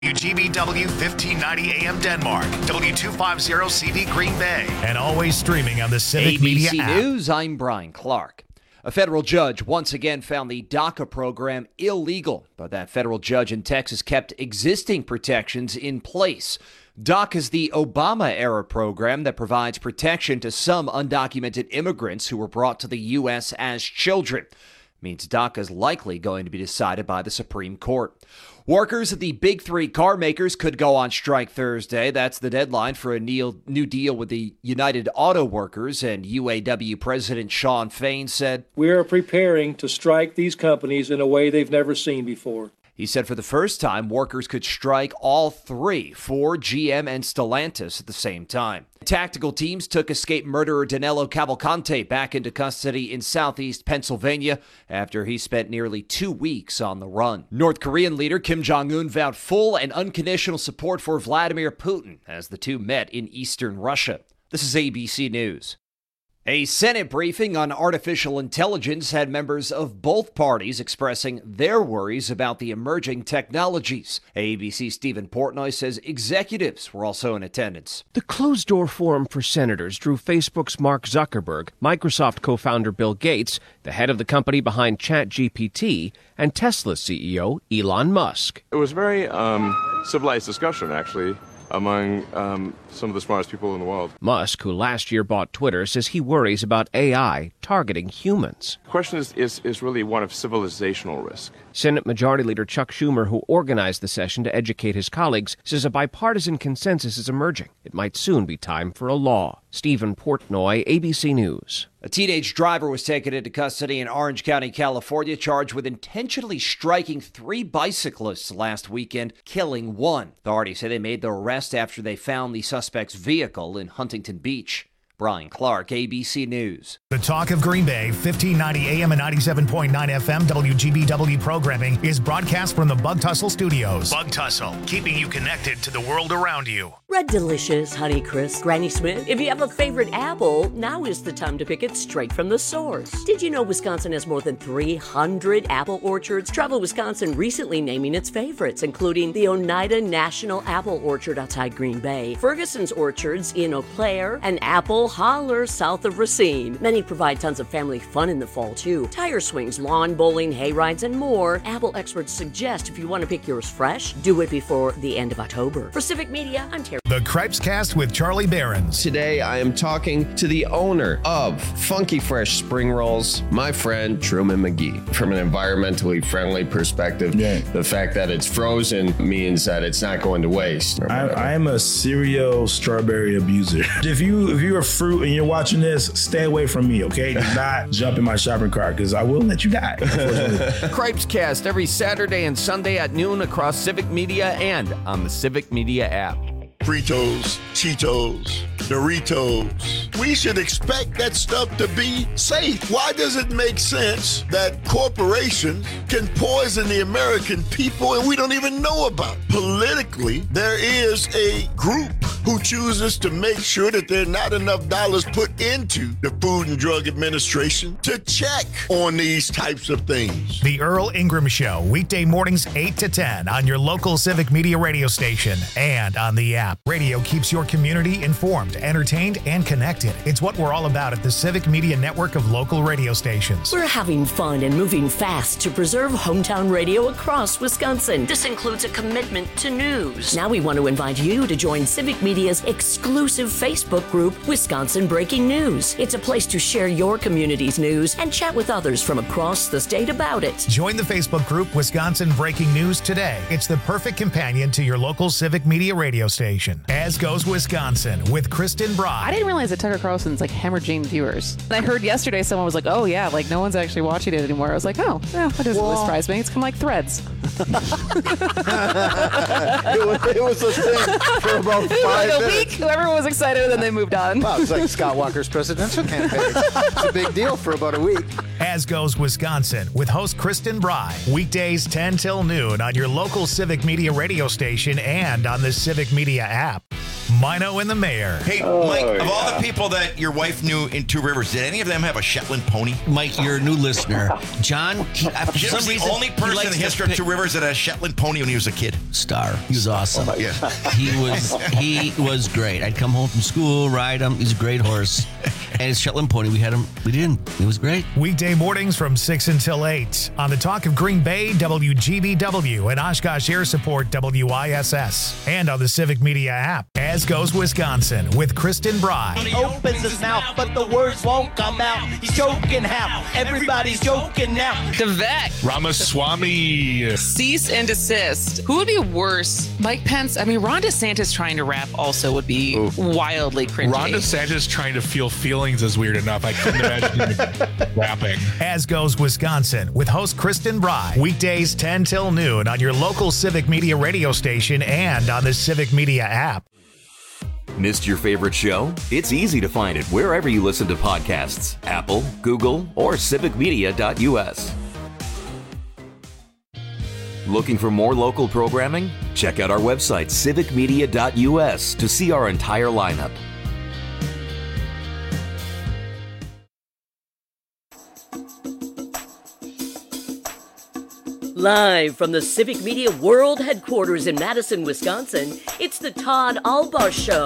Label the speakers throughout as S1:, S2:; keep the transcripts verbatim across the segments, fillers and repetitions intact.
S1: W G B W fifteen ninety A M Denmark, W two fifty C V Green Bay, and always streaming on the Civic
S2: A B C
S1: Media app.
S2: News, I'm Brian Clark. A federal judge once again found the DACA program illegal, but that federal judge in Texas kept existing protections in place. DACA is the Obama-era program that provides protection to some undocumented immigrants who were brought to the U S as children. Means DACA is likely going to be decided by the Supreme Court. Workers at the big three car makers could go on strike Thursday. That's the deadline for a new deal with the United Auto Workers, and U A W President Shawn Fain said,
S3: "We are preparing to strike these companies in a way they've never seen before."
S2: He said for the first time, workers could strike all three, Ford, G M, and Stellantis at the same time. Tactical teams took escaped murderer Danilo Cavalcante back into custody in southeast Pennsylvania after he spent nearly two weeks on the run. North Korean leader Kim Jong-un vowed full and unconditional support for Vladimir Putin as the two met in eastern Russia. This is A B C News. A Senate briefing on artificial intelligence had members of both parties expressing their worries about the emerging technologies. A B C's Stephen Portnoy says executives were also in attendance.
S4: The closed-door forum for senators drew Facebook's Mark Zuckerberg, Microsoft co-founder Bill Gates, the head of the company behind ChatGPT, and Tesla C E O Elon Musk.
S5: It was a very um, civilized discussion, actually, among um, some of the smartest people in the world.
S4: Musk, who last year bought Twitter, says he worries about A I targeting humans.
S5: The question is, is, is really one of civilizational risk.
S4: Senate Majority Leader Chuck Schumer, who organized the session to educate his colleagues, says a bipartisan consensus is emerging. It might soon be time for a law. Stephen Portnoy, A B C News.
S2: A teenage driver was taken into custody in Orange County, California, charged with intentionally striking three bicyclists last weekend, killing one. Authorities say they made the arrest after they found the suspect's vehicle in Huntington Beach. Brian Clark, A B C News.
S1: The Talk of Green Bay, fifteen ninety A M and ninety-seven point nine F M W G B W programming is broadcast from the Bug Tussle Studios. Bug Tussle, keeping you connected to the world around you.
S6: Red Delicious, Honeycrisp, Granny Smith. If you have a favorite apple, now is the time to pick it straight from the source. Did you know Wisconsin has more than three hundred apple orchards? Travel Wisconsin recently naming its favorites, including the Oneida National Apple Orchard outside Green Bay, Ferguson's Orchards in Eau Claire, and Apple Holler south of Racine. Many provide tons of family fun in the fall, too. Tire swings, lawn bowling, hay rides, and more. Apple experts suggest if you want to pick yours fresh, do it before the end of October. For Civic Media, I'm Terry.
S1: The Cripes Cast with Charlie Behrens.
S7: Today, I am talking to the owner of Funky Fresh Spring Rolls, my friend Truman McGee. From an environmentally friendly perspective,
S8: yeah.
S7: the fact that it's frozen means that it's not going to waste.
S8: I, I am a serial strawberry abuser. If you if you're a fruit and you're watching this, stay away from me, okay? Do not jump in my shopping cart because I will let you die.
S9: Cripes Cast every Saturday and Sunday at noon across Civic Media and on the Civic Media app.
S10: Fritos, Cheetos, Doritos. We should expect that stuff to be safe. Why does it make sense that corporations can poison the American people and we don't even know about it? Politically, there is a group who chooses to make sure that there are not enough dollars put into the Food and Drug Administration to check on these types of things.
S1: The Earl Ingram Show, weekday mornings eight to ten on your local Civic Media radio station and on the app. Radio keeps your community informed, entertained, and connected. It's what we're all about at the Civic Media network of local radio stations.
S6: We're having fun and moving fast to preserve hometown radio across Wisconsin. This includes a commitment to news. Now we want to invite you to join Civic Media's exclusive Facebook group, Wisconsin Breaking News. It's a place to share your community's news and chat with others from across the state about it.
S1: Join the Facebook group Wisconsin Breaking News today. It's the perfect companion to your local Civic Media radio station. As Goes Wisconsin with Kristen Brock.
S11: I didn't realize that Tucker Carlson's like hemorrhaging viewers. I heard yesterday someone was like, oh yeah, like no one's actually watching it anymore. I was like, oh, yeah, that doesn't really surprise me. It's kind of like Threads.
S12: it, was, it was a thing for about five
S11: like a
S12: minutes.
S11: week. Everyone was excited and then they moved on.
S12: Wow, it's like Scott Walker's presidential campaign. It's a big deal for about a week.
S1: As Goes Wisconsin with host Kristen Bry. Weekdays ten till noon on your local Civic Media radio station and on the Civic Media app. Mino and the Mayor.
S13: Hey,
S14: Oh,
S13: Mike, of
S14: yeah.
S13: all the people that your wife knew in Two Rivers, did any of them have a Shetland pony?
S14: Mike, you're a new listener. John, he, uh, for
S13: Jim's
S14: some
S13: the
S14: reason,
S13: only
S14: he
S13: person
S14: likes
S13: in the
S14: to
S13: history of
S14: pick-
S13: Two Rivers that had a Shetland pony when he was a kid.
S14: Star. He was awesome.
S13: Oh, yeah.
S14: He was he was great. I'd come home from school, ride him. He's a great horse. And his Shetland pony, we had him. We didn't. It was great.
S1: Weekday mornings from six until eight on the Talk of Green Bay, W G B W, and Oshkosh Air Support, W I S S, and on the Civic Media app. As Goes Wisconsin with Kristen Bry.
S15: He opens his mouth, but the words won't come out. He's joking how? Everybody's joking now.
S16: The vet.
S17: Ramaswamy.
S16: Cease and desist. Who would be worse? Mike Pence? I mean, Ron DeSantis trying to rap also would be Ooh. wildly cringy.
S17: Ron DeSantis trying to feel feelings is weird enough. I couldn't imagine him rapping.
S1: As Goes Wisconsin with host Kristen Bry. Weekdays ten till noon on your local Civic Media radio station and on the Civic Media app.
S18: Missed your favorite show? It's easy to find it wherever you listen to podcasts. Apple, Google, or civic media dot U S. Looking for more local programming? Check out our website, civic media dot U S, to see our entire lineup.
S6: Live from the Civic Media World Headquarters in Madison, Wisconsin, it's the Todd Alba Show.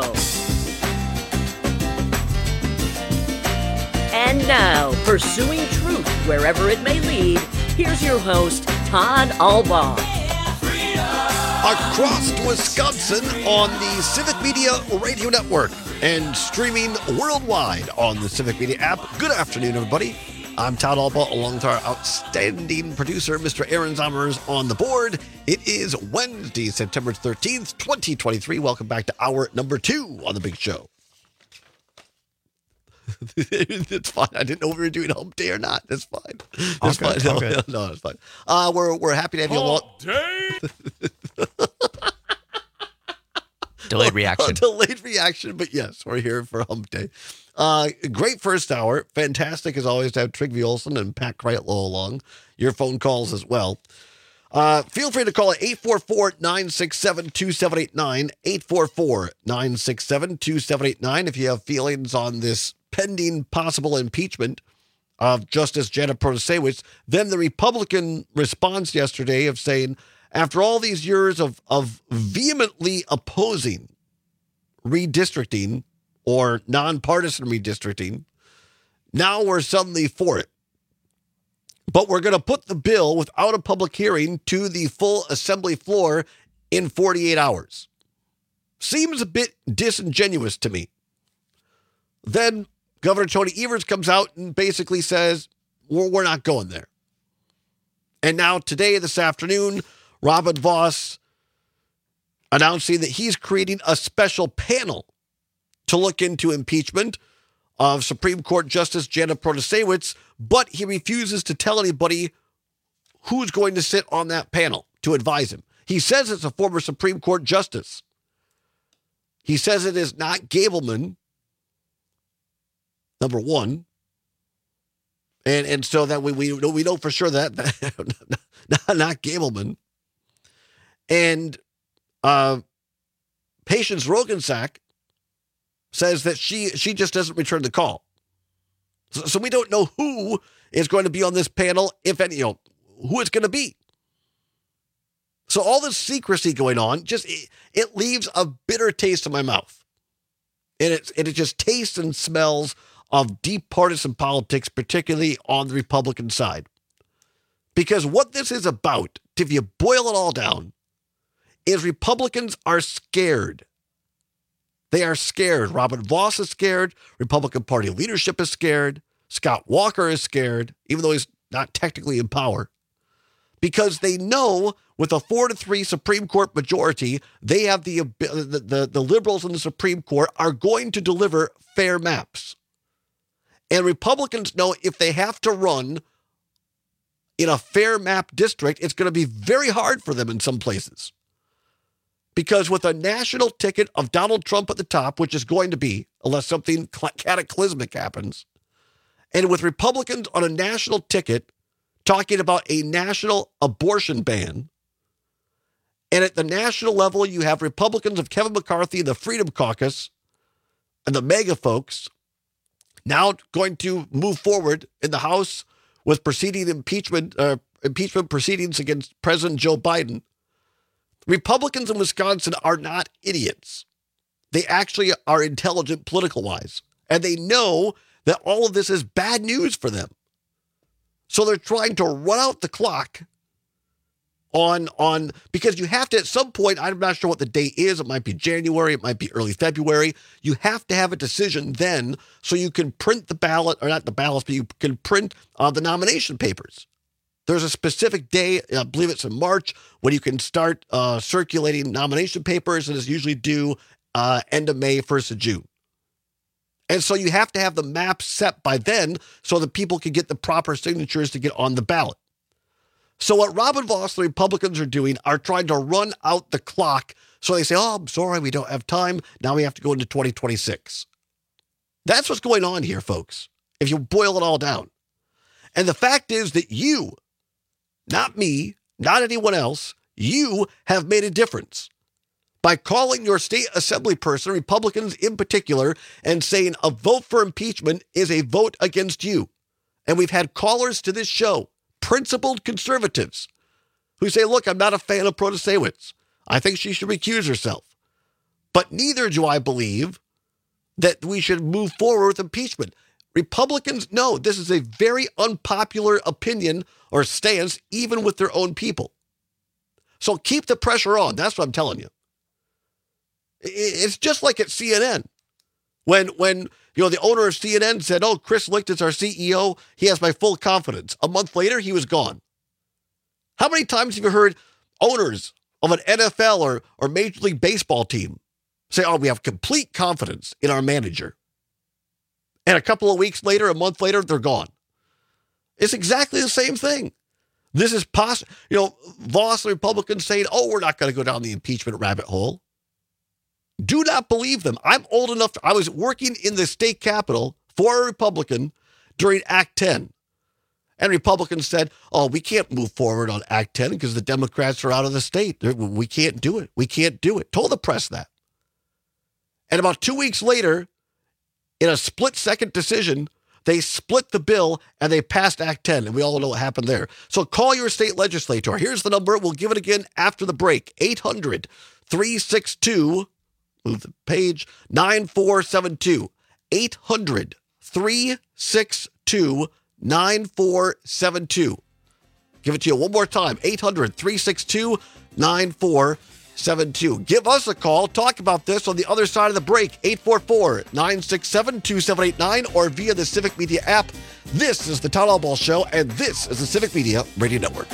S6: And now, pursuing truth wherever it may lead, here's your host, Todd Alba.
S19: Across Wisconsin on the Civic Media Radio Network and streaming worldwide on the Civic Media app. Good afternoon, everybody. I'm Todd Alba, along with our outstanding producer, Mister Aaron Zommers, on the board. It is Wednesday, September thirteenth, twenty twenty-three. Welcome back to hour number two on the big show. It's fine. I didn't know if we were doing hump day or not. That's fine. That's
S12: Okay,
S19: fine. No,
S12: okay.
S19: no, it's fine. Uh, we're we're happy to have you along.
S17: Day?
S14: Delayed reaction.
S19: Delayed reaction, but yes, we're here for hump day. Uh, great first hour. Fantastic as always to have Trygve Olsen and Pat Kreitlow along. Your phone calls as well. Uh, feel free to call at eight four four, nine six seven, two seven eight nine, eight four four, nine six seven, two seven eight nine if you have feelings on this pending possible impeachment of Justice Janet Protasiewicz. Then the Republican response yesterday of saying, after all these years of, of vehemently opposing redistricting or nonpartisan redistricting, now we're suddenly for it. But we're going to put the bill without a public hearing to the full assembly floor in forty-eight hours. Seems a bit disingenuous to me. Then Governor Tony Evers comes out and basically says, we're, we're not going there. And now today, this afternoon, Robin Vos announcing that he's creating a special panel to look into impeachment of Supreme Court Justice Janet Protasiewicz, but he refuses to tell anybody who's going to sit on that panel to advise him. He says it's a former Supreme Court justice. He says it is not Gableman, number one. And and so that we we know, we know for sure that, that not, not Gableman. And uh, Patience Rogensack says that she she just doesn't return the call. So, so we don't know who is going to be on this panel, if any, you know, who it's going to be. So all this secrecy going on, just it, it leaves a bitter taste in my mouth. And it, and it just tastes and smells of deep partisan politics, particularly on the Republican side. Because what this is about, if you boil it all down, is Republicans are scared. They are scared. Robin Vos is scared. Republican Party leadership is scared. Scott Walker is scared, even though he's not technically in power. Because they know with a four to three Supreme Court majority, they have the, the, the, the liberals in the Supreme Court are going to deliver fair maps. And Republicans know if they have to run in a fair map district, it's going to be very hard for them in some places. Because with a national ticket of Donald Trump at the top, which is going to be, unless something cataclysmic happens, and with Republicans on a national ticket talking about a national abortion ban, And at the national level, you have Republicans of Kevin McCarthy and the Freedom Caucus and the MAGA folks now going to move forward in the House with proceeding impeachment, uh, impeachment proceedings against President Joe Biden. Republicans in Wisconsin are not idiots. They actually are intelligent political-wise, and they know that all of this is bad news for them. So they're trying to run out the clock on, on because you have to, at some point, I'm not sure what the date is. It might be January. It might be early February. You have to have a decision then so you can print the ballot, or not the ballots, but you can print uh, the nomination papers. There's a specific day, I believe it's in March, when you can start uh, circulating nomination papers, and it's usually due uh, end of May, first of June. And so you have to have the map set by then so that people can get the proper signatures to get on the ballot. So what Robin Vos and the Republicans are doing are trying to run out the clock. So they say, oh, I'm sorry, we don't have time. Now we have to go into twenty twenty-six. That's what's going on here, folks, if you boil it all down. And the fact is that you, not me, not anyone else, you have made a difference by calling your state assembly person, Republicans in particular, and saying a vote for impeachment is a vote against you. And we've had callers to this show, principled conservatives, who say, look, I'm not a fan of Protasewicz. I think she should recuse herself. But neither do I believe that we should move forward with impeachment. Republicans know this is a very unpopular opinion or stance, even with their own people. So keep the pressure on. That's what I'm telling you. It's just like at C N N. When, when you know, the owner of C N N said, oh, Chris Licht is our C E O. He has my full confidence. A month later, he was gone. How many times have you heard owners of an N F L or, or Major League Baseball team say, oh, we have complete confidence in our manager? And a couple of weeks later, a month later, they're gone. It's exactly the same thing. This is possible. You know, Vos and Republicans saying, oh, we're not going to go down the impeachment rabbit hole. Do not believe them. I'm old enough. To, I was working in the state capitol for a Republican during Act ten. And Republicans said, oh, we can't move forward on Act ten because the Democrats are out of the state. We can't do it. We can't do it. Told the press that. And about two weeks later, in a split-second decision, they split the bill and they passed Act ten. And we all know what happened there. So call your state legislator. Here's the number. We'll give it again after the break. eight hundred, three six two Move the page, nine four seven two. eight hundred, three six two, nine four seven two. Give it to you one more time, eight hundred, three six two, nine four seven two. Give us a call. Talk about this on the other side of the break, eight four four, nine six seven, two seven eight nine, or via the Civic Media app. This is the Todd Albaugh Show, and this is the Civic Media Radio Network.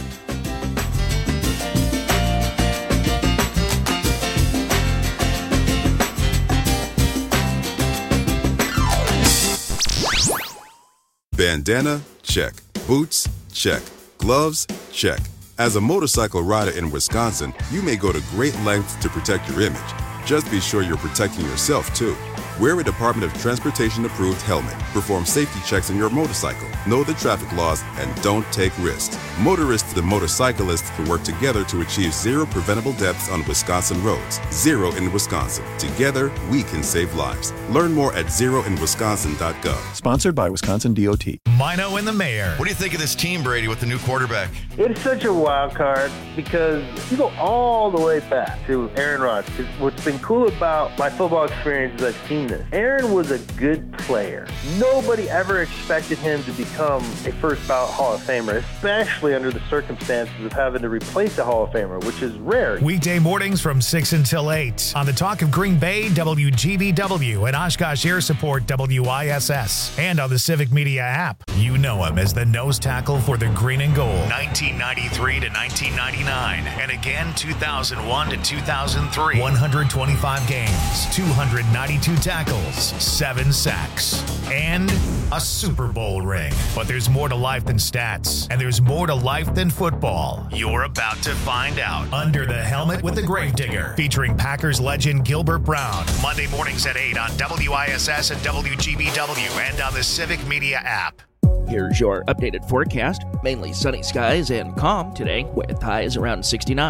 S20: Bandana? Check. Boots? Check. Gloves? Check. As a motorcycle rider in Wisconsin, you may go to great lengths to protect your image. Just be sure you're protecting yourself, too. Wear a Department of Transportation-approved helmet. Perform safety checks on your motorcycle. Know the traffic laws and don't take risks. Motorists and motorcyclists can work together to achieve zero preventable deaths on Wisconsin roads. Zero in Wisconsin. Together, we can save lives. Learn more at zero in wisconsin dot gov.
S21: Sponsored by Wisconsin D O T.
S1: Mino and the Mayor.
S13: What do you think of this team, Brady, with the new quarterback?
S22: It's such a wild card because you go all the way back to Aaron Rodgers. What's been cool about my football experience is I've seen this. Aaron was a good player. Nobody ever expected him to become a first ballot Hall of Famer, especially under the circumstances of having to replace a Hall of Famer, which is rare.
S1: Weekday mornings from six until eight on the Talk of Green Bay, W G B W, and Oshkosh Air Support, W I S S, and on the Civic Media app. You know him as the nose tackle for the green and gold, nineteen ninety-three to nineteen ninety-nine, and again two thousand one to two thousand three. one hundred twenty-five games, two hundred ninety-two tackles, seven sacks, and a Super Bowl ring. But there's more to life than stats, and there's more to life than football. You're about to find out. Under the Helmet with the Gravedigger, featuring Packers legend Gilbert Brown. Monday mornings at eight on W I S S and W G B W and on the Civic Media app.
S23: Here's your updated forecast. Mainly sunny skies and calm today with highs around sixty-nine.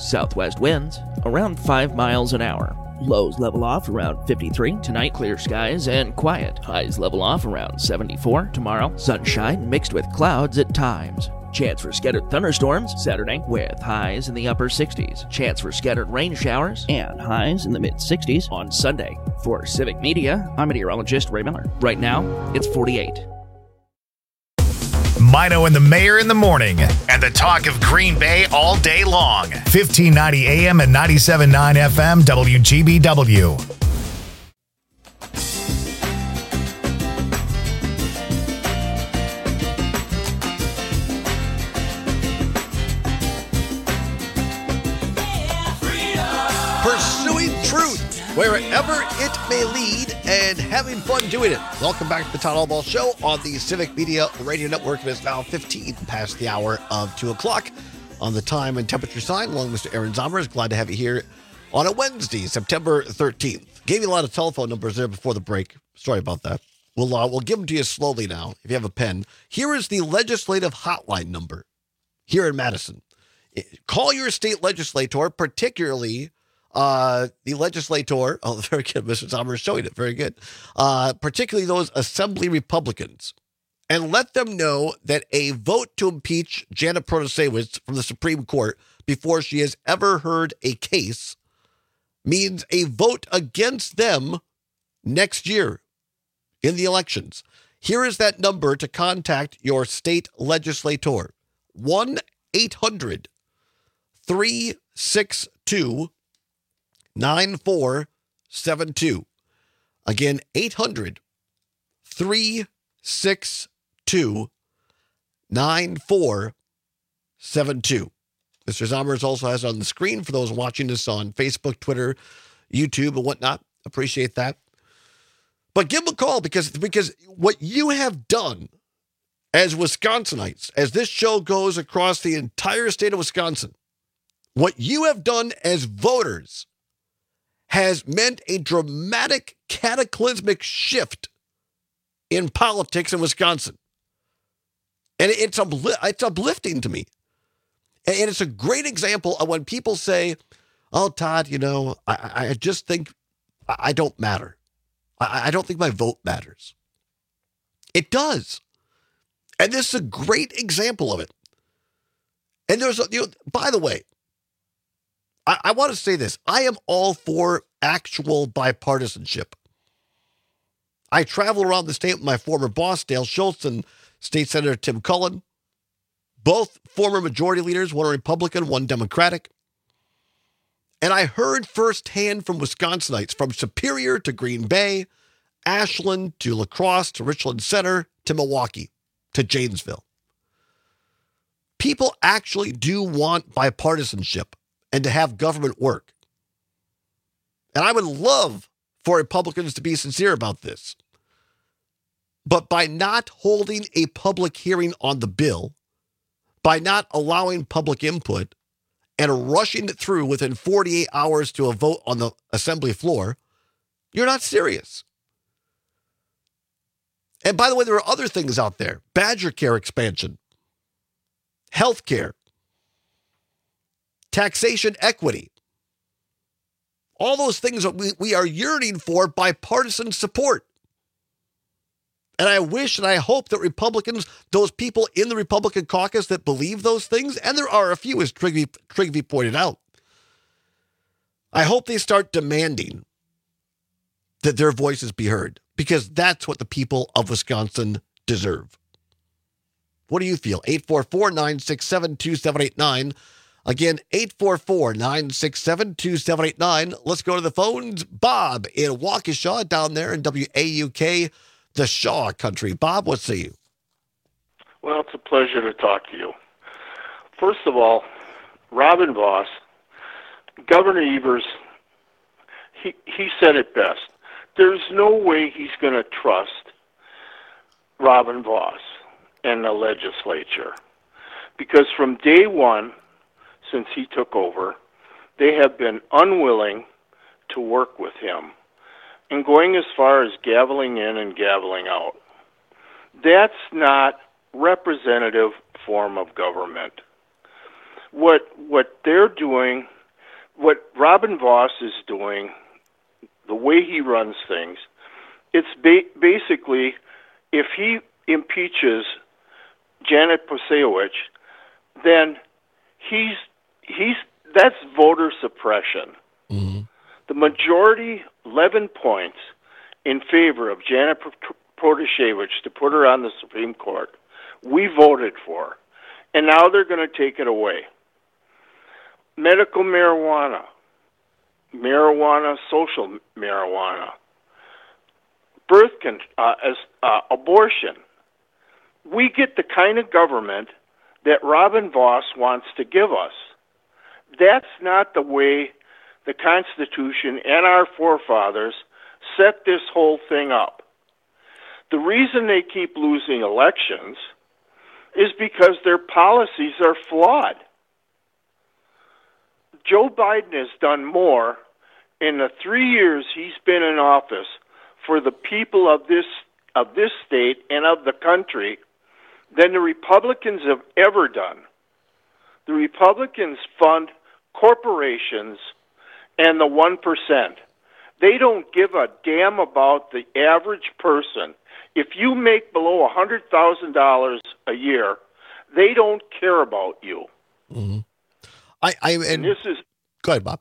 S3: Southwest winds around five miles an hour. Lows level off around fifty-three. Tonight, clear skies and quiet. Highs level off around seventy-four. Tomorrow, sunshine mixed with clouds at times. Chance for scattered thunderstorms Saturday with highs in the upper sixties. Chance for scattered rain showers and highs in the mid-sixties on Sunday. For Civic Media, I'm meteorologist Ray Miller. Right now, it's forty-eight.
S1: Mino and the Mayor in the morning, and the talk of Green Bay all day long. fifteen ninety A M and ninety-seven point nine F M W G B W.
S19: Pursuing truth wherever it may lead and having fun doing it. Welcome back to the Todd Allball Show on the Civic Media Radio Network. It is now fifteen past the hour of two o'clock on the time and temperature sign. Along with Mister Aaron Zommers, glad to have you here on a Wednesday, September thirteenth. Gave you a lot of telephone numbers there before the break. Sorry about that. We'll, uh, we'll give them to you slowly now if you have a pen. Here is the legislative hotline number here in Madison. Call your state legislator, particularly Uh, the legislator, oh, very good, Mister Sommer is showing it, very good, uh, particularly those Assembly Republicans, and let them know that a vote to impeach Janet Protasewicz from the Supreme Court before she has ever heard a case means a vote against them next year in the elections. Here is that number to contact your state legislator, one eight hundred three six two nine four seven two. Again, eight hundred three six two nine four seven two. Mister Zommers also has it on the screen for those watching us on Facebook, Twitter, YouTube, and whatnot. Appreciate that. But give them a call because, because what you have done as Wisconsinites, as this show goes across the entire state of Wisconsin, what you have done as voters has meant a dramatic, cataclysmic shift in politics in Wisconsin. And it's, upli- it's uplifting to me. And it's a great example of when people say, oh, Todd, you know, I, I just think I don't matter. I, I don't think my vote matters. It does. And this is a great example of it. And there's, a, you know, by the way, I, I want to say this. I am all for actual bipartisanship. I travel around the state with my former boss, Dale Schultz, and State Senator Tim Cullen. Both former majority leaders, one Republican, one Democratic. And I heard firsthand from Wisconsinites, from Superior to Green Bay, Ashland to La Crosse to Richland Center to Milwaukee to Janesville. People actually do want bipartisanship and to have government work. And I would love for Republicans to be sincere about this. But by not holding a public hearing on the bill, by not allowing public input, and rushing it through within forty-eight hours to a vote on the assembly floor, you're not serious. And by the way, there are other things out there. Badger Care expansion, health care, taxation equity. All those things that we, we are yearning for bipartisan support. And I wish and I hope that Republicans, those people in the Republican caucus that believe those things, and there are a few, as Trigby, Trigby pointed out, I hope they start demanding that their voices be heard, because that's what the people of Wisconsin deserve. What do you feel? eight four four, nine six seven, two seven eight nine. Again, eight four four, nine six seven, two seven eight nine. Let's go to the phones. Bob in Waukesha down there in W A U K, the Shaw country. Bob, what say you?
S21: Well, it's a pleasure to talk to you. First of all, Robin Vos, Governor Evers, he, he said it best. There's no way he's going to trust Robin Vos and the legislature, because from day one, since he took over, they have been unwilling to work with him and going as far as gaveling in and gaveling out. That's not representative form of government. what what they're doing, what Robin Vos is doing, the way he runs things, it's ba- basically if he impeaches Janet Posobiec, then he's he's that's voter suppression.
S19: Mm-hmm.
S21: The majority, eleven points, in favor of Janet Posobiec to put her on the Supreme Court, we voted for, and now they're going to take it away. Medical marijuana, marijuana, social marijuana, birth con- uh, as uh, abortion. We get the kind of government that Robin Vos wants to give us. That's not the way the Constitution and our forefathers set this whole thing up. The reason they keep losing elections is because their policies are flawed. Joe Biden has done more in the three years he's been in office for the people of this of this state and of the country than the Republicans have ever done. The Republicans fund corporations and the one percent. They don't give a damn about the average person. If you make below one hundred thousand dollars a year, they don't care about you.
S19: Mm-hmm. I, I and,
S21: and this is
S19: go ahead, Bob.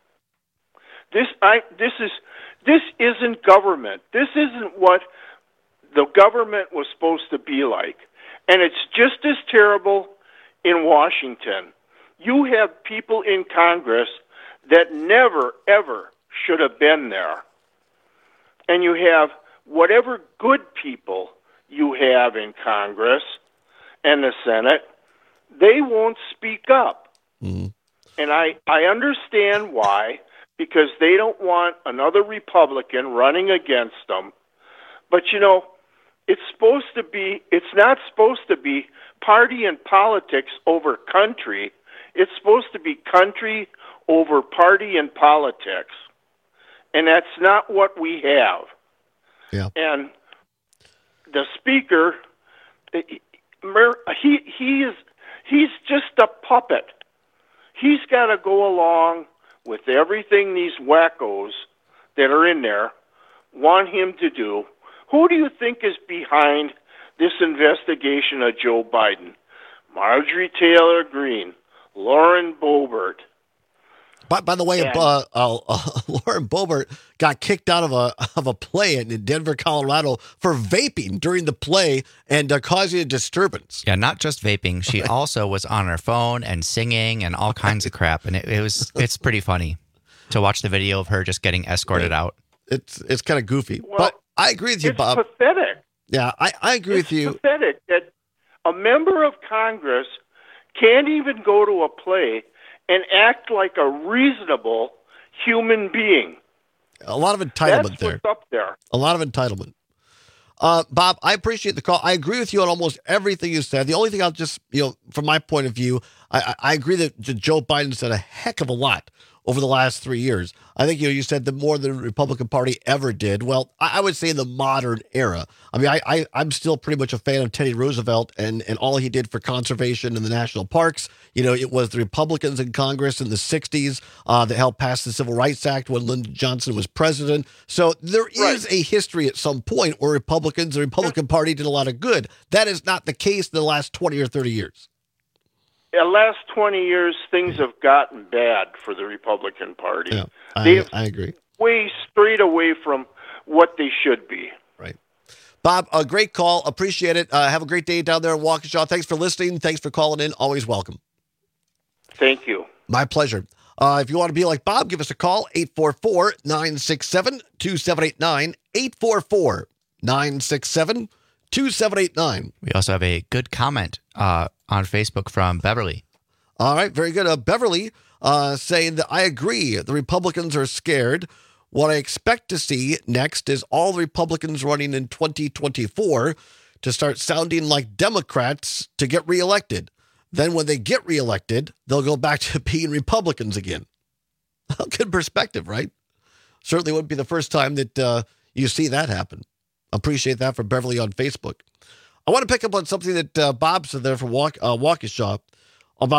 S21: This I this is this isn't government. This isn't what the government was supposed to be like. And it's just as terrible in Washington. You have people in Congress that never, ever should have been there. And you have whatever good people you have in Congress and the Senate, they won't speak up.
S19: Mm-hmm.
S21: And I, I understand why, because they don't want another Republican running against them. But, you know, it's supposed to be, it's not supposed to be party and politics over country. It's supposed to be country over party and politics. And that's not what we have.
S19: Yeah.
S21: And the speaker, he, he, he is, he's just a puppet. He's got to go along with everything these wackos that are in there want him to do. Who do you think is behind this investigation of Joe Biden? Marjorie Taylor Greene, Lauren Boebert.
S19: By, by the way,
S21: and,
S19: uh, uh, uh, Lauren Boebert got kicked out of a of a play in Denver, Colorado for vaping during the play and uh, causing a disturbance.
S4: Yeah, not just vaping. She also was on her phone and singing and all kinds of crap. And it, it was it's pretty funny to watch the video of her just getting escorted
S19: yeah.
S4: out.
S19: It's it's kind of goofy.
S21: Well,
S19: but I agree with you,
S21: it's
S19: Bob.
S21: Pathetic.
S19: Yeah, I, I agree
S21: it's
S19: with you.
S21: It's pathetic that a member of Congress can't even go to a play and act like a reasonable human being.
S19: A lot of entitlement
S21: That's
S19: there.
S21: What's up there.
S19: A lot of entitlement. Uh, Bob, I appreciate the call. I agree with you on almost everything you said. The only thing I'll just, you know, from my point of view, I, I, I agree that Joe Biden said a heck of a lot over the last three years. I think, you know, you said the more the Republican Party ever did. Well, I, I would say in the modern era. I mean, I, I, I'm still pretty much a fan of Teddy Roosevelt and, and all he did for conservation in the national parks. You know, it was the Republicans in Congress in the sixties uh, that helped pass the Civil Rights Act when Lyndon Johnson was president. So there is
S21: right.
S19: a history at some point where Republicans, the Republican Party did a lot of good. That is not the case in the last twenty or thirty years.
S21: The last twenty years, things have gotten bad for the Republican Party.
S19: Yeah, I,
S21: They've
S19: I agree.
S21: way straight away from what they should be.
S19: Right. Bob, a great call. Appreciate it. Uh, have a great day down there in Waukesha. Thanks for listening. Thanks for calling in. Always welcome.
S21: Thank you.
S19: My pleasure. Uh, if you want to be like Bob, give us a call, eight four four, nine six seven, two seven eight nine, eight four four, nine six seven, two seven eight nine.
S4: We also have a good comment uh, on Facebook from Beverly.
S19: All right, very good. Uh, Beverly uh, saying that I agree. The Republicans are scared. What I expect to see next is all the Republicans running in twenty twenty-four to start sounding like Democrats to get reelected. Then when they get reelected, they'll go back to being Republicans again. Good perspective, right? Certainly wouldn't be the first time that uh, you see that happen. Appreciate that from Beverly on Facebook. I want to pick up on something that uh, Bob said there from Walk, uh, Waukesha about,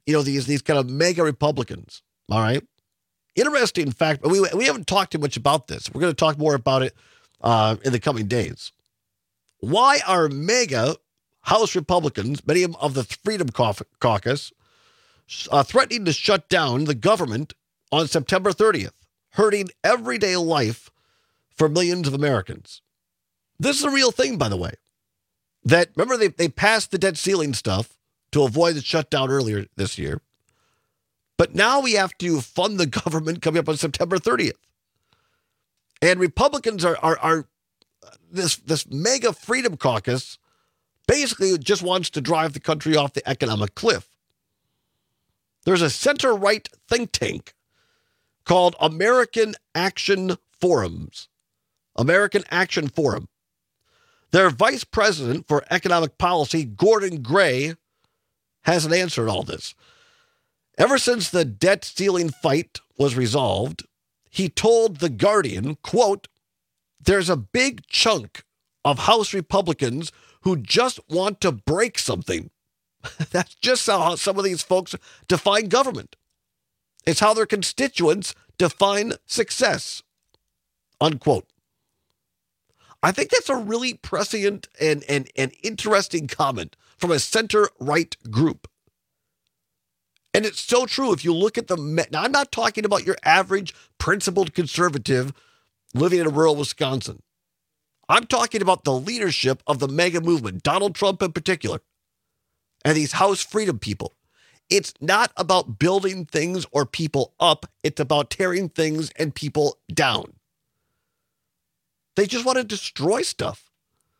S19: you know, these these kind of mega Republicans. All right. Interesting fact, but we we haven't talked too much about this. We're going to talk more about it uh, in the coming days. Why are mega House Republicans, many of the Freedom Caucus, uh, threatening to shut down the government on September thirtieth, hurting everyday life for millions of Americans? This is a real thing, by the way. That, remember, they, they passed the debt ceiling stuff to avoid the shutdown earlier this year. But now we have to fund the government coming up on September thirtieth. And Republicans are, are, are this, this mega Freedom Caucus basically just wants to drive the country off the economic cliff. There's a center-right think tank called American Action Forums. American Action Forum. Their vice president for economic policy, Gordon Gray, has an answer to all this. Ever since the debt ceiling fight was resolved, he told The Guardian, quote, "There's a big chunk of House Republicans who just want to break something." That's just how some of these folks define government. It's how their constituents define success, unquote. I think that's a really prescient and, and, and interesting comment from a center-right group. And it's so true. If you look at the, now I'm not talking about your average principled conservative living in rural Wisconsin. I'm talking about the leadership of the mega movement, Donald Trump in particular, and these House Freedom people. It's not about building things or people up. It's about tearing things and people down. They just want to destroy stuff.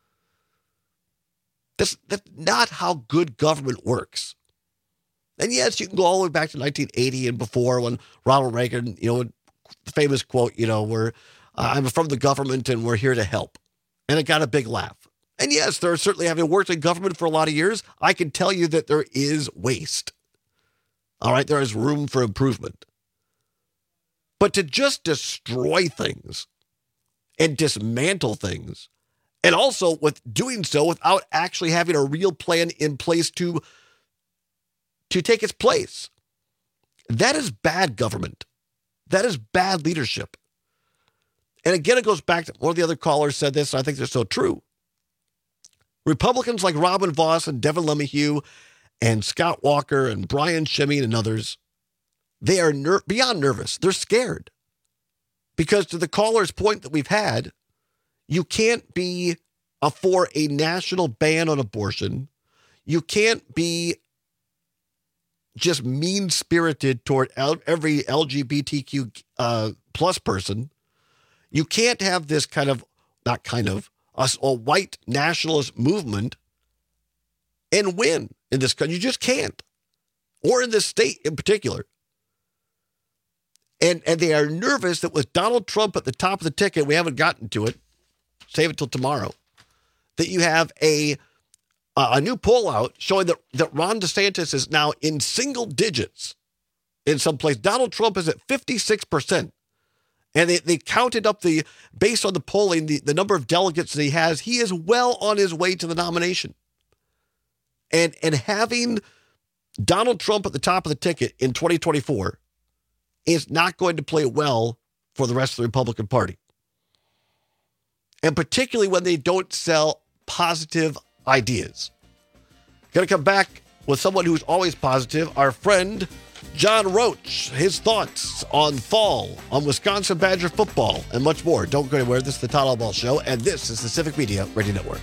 S19: That's, that's not how good government works. And yes, you can go all the way back to nineteen eighty and before when Ronald Reagan, you know, the famous quote, you know, where uh, I'm from the government and we're here to help. And it got a big laugh. And yes, there are certainly, having worked in government for a lot of years, I can tell you that there is waste. All right, there is room for improvement. But to just destroy things and dismantle things, and also with doing so without actually having a real plan in place to to take its place. That is bad government. That is bad leadership. And again, it goes back to one of the other callers said this, and I think they're so true. Republicans like Robin Vos and Devin LeMahieu and Scott Walker and Brian Shimmy and others, they are ner- beyond nervous. They're scared. Because to the caller's point that we've had, you can't be a, for a national ban on abortion. You can't be just mean-spirited toward L- every L G B T Q uh, plus person. You can't have this kind of, not kind of, a, a white nationalist movement and win in this country. You just can't. Or in this state in particular. And, and they are nervous that with Donald Trump at the top of the ticket, we haven't gotten to it, save it till tomorrow, that you have a Uh, a new poll out showing that, that Ron DeSantis is now in single digits in some place. Donald Trump is at fifty-six percent. And they, they counted up the, based on the polling, the, the number of delegates that he has. He is well on his way to the nomination. And, and having Donald Trump at the top of the ticket in twenty twenty-four is not going to play well for the rest of the Republican Party. And particularly when they don't sell positive ideas. Going to come back with someone who's always positive, our friend John Roach, his thoughts on fall, on Wisconsin Badger football, and much more. Don't go anywhere. This is the Todd Albaugh Show, and this is the Civic Media Radio Network.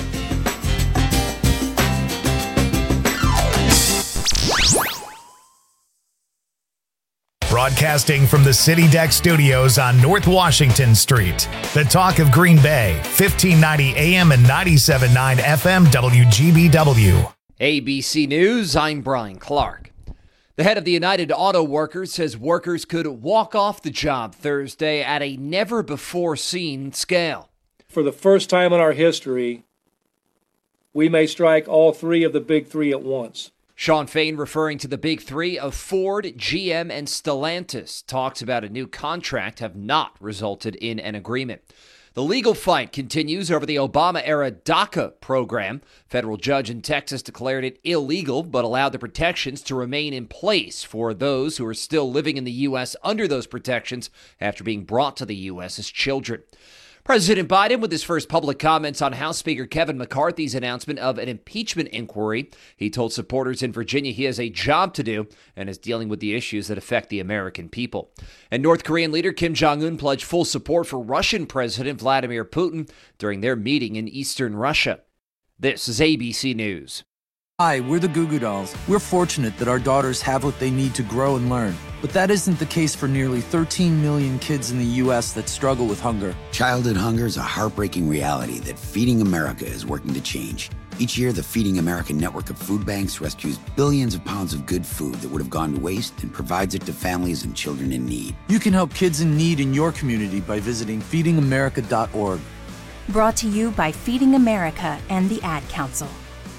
S1: Broadcasting from the City Deck Studios on North Washington Street. The talk of Green Bay, fifteen ninety A M and ninety-seven point nine F M W G B W.
S2: A B C News, I'm Brian Clark. The head of the United Auto Workers says workers could walk off the job Thursday at a never-before-seen scale.
S5: For the first time in our history, we may strike all three of the big three at once.
S2: Sean Fain, referring to the big three of Ford, G M, and Stellantis, talks about a new contract have not resulted in an agreement. The legal fight continues over the Obama-era DACA program. Federal judge in Texas declared it illegal, but allowed the protections to remain in place for those who are still living in the U S under those protections after being brought to the U S as children. President Biden with his first public comments on House Speaker Kevin McCarthy's announcement of an impeachment inquiry. He told supporters in Virginia he has a job to do and is dealing with the issues that affect the American people. And North Korean leader Kim Jong-un pledged full support for Russian President Vladimir Putin during their meeting in eastern Russia. This is A B C News.
S7: Hi, we're the Goo Goo Dolls. We're fortunate that our daughters have what they need to grow and learn. But that isn't the case for nearly thirteen million kids in the U S that struggle with hunger.
S8: Childhood hunger is a heartbreaking reality that Feeding America is working to change. Each year, the Feeding America network of food banks rescues billions of pounds of good food that would have gone to waste and provides it to families and children in need.
S7: You can help kids in need in your community by visiting feeding america dot org.
S23: Brought to you by Feeding America and the Ad Council.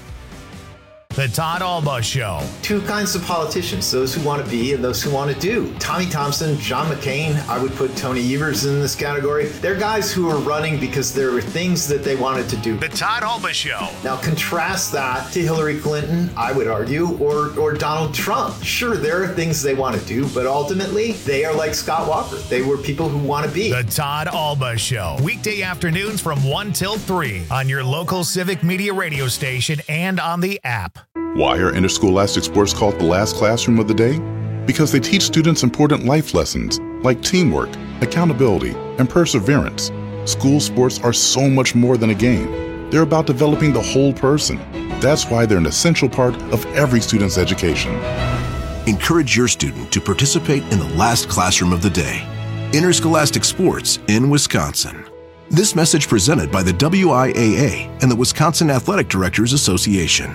S1: The Todd Alba Show.
S24: Two kinds of politicians, those who want to be and those who want to do. Tommy Thompson, John McCain, I would put Tony Evers in this category. They're guys who are running because there were things that they wanted to do.
S1: The Todd Alba Show.
S24: Now contrast that to Hillary Clinton, I would argue, or, or Donald Trump. Sure, there are things they want to do, but ultimately, they are like Scott Walker. They were people who want to be.
S1: The Todd Alba Show. Weekday afternoons from one till three on your local Civic Media radio station and on the app.
S25: Why are interscholastic sports called the last classroom of the day? Because they teach students important life lessons like teamwork, accountability, and perseverance. School sports are so much more than a game. They're about developing the whole person. That's why they're an essential part of every student's education.
S26: Encourage your student to participate in the last classroom of the day. Interscholastic sports in Wisconsin. This message presented by the W I A A and the Wisconsin Athletic Directors Association.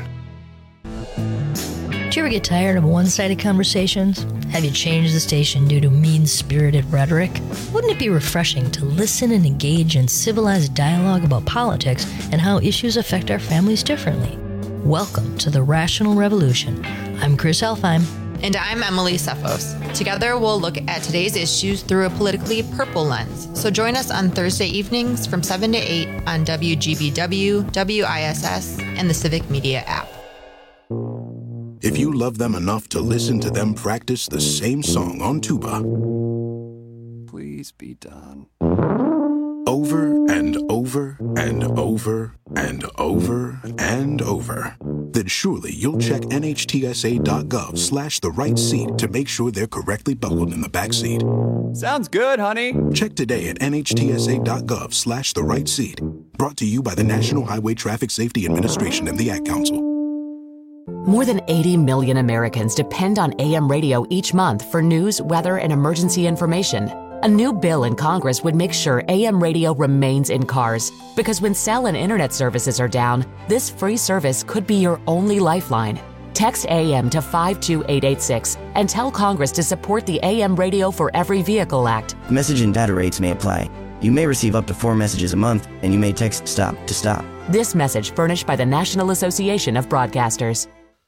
S27: Do you ever get tired of one-sided conversations? Have you changed the station due to mean-spirited rhetoric? Wouldn't it be refreshing to listen and engage in civilized dialogue about politics and how issues affect our families differently? Welcome to the Rational Revolution. I'm Chris Elfheim.
S28: And I'm Emily Cephos. Together, we'll look at today's issues through a politically purple lens. So join us on Thursday evenings from seven to eight on W G B W, W I S S, and the Civic Media app.
S26: If you love them enough to listen to them practice the same song on tuba,
S29: please be done.
S26: Over and over and over and over and over, then surely you'll check N H T S A dot gov slash the right seat to make sure they're correctly buckled in the back seat.
S29: Sounds good, honey.
S26: Check today at N H T S A dot gov slash the right seat. Brought to you by the National Highway Traffic Safety Administration and the Ad Council.
S30: More than eighty million Americans depend on A M radio each month for news, weather, and emergency information. A new bill in Congress would make sure A M radio remains in cars, because when cell and internet services are down, this free service could be your only lifeline. Text A M to five two eight eight six and tell Congress to support the A M Radio for Every Vehicle Act.
S31: Message and data rates may apply. You may receive up to four messages a month, and you may text STOP to STOP.
S30: This message furnished by the National Association of Broadcasters.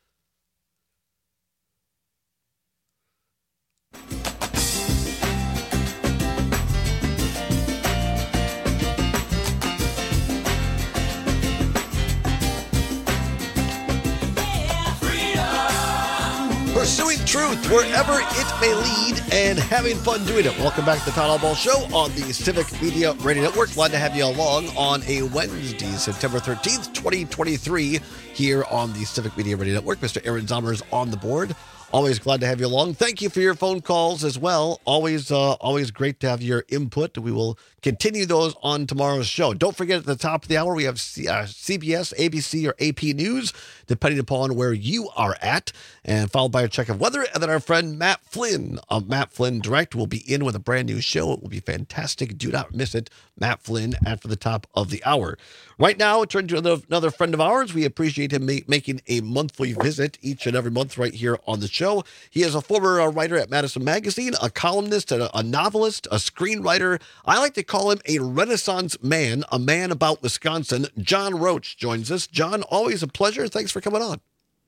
S19: Pursuing truth wherever it may lead and having fun doing it. Welcome back to the Todd Alba Show on the Civic Media Radio Network. Glad to have you along on a Wednesday, September thirteenth, twenty twenty-three, here on the Civic Media Radio Network. Mister Aaron Zommer is on the board. Always glad to have you along. Thank you for your phone calls as well. Always, uh, always great to have your input. We will continue those on tomorrow's show. Don't forget, at the top of the hour, we have C- uh, C B S, A B C, or A P News, depending upon where you are at, and followed by a check of weather. And then our friend Matt Flynn of Matt Flynn Direct will be in with a brand new show. It will be fantastic. Do not miss it. Matt Flynn after the top of the hour. Right now, turn to another, another friend of ours. We appreciate him ma- making a monthly visit each and every month right here on the show. He is a former uh, writer at Madison Magazine, a columnist, a, a novelist, a screenwriter. I like to call him a Renaissance man, a man about Wisconsin. John Roach joins us. John, always a pleasure. Thanks for coming on.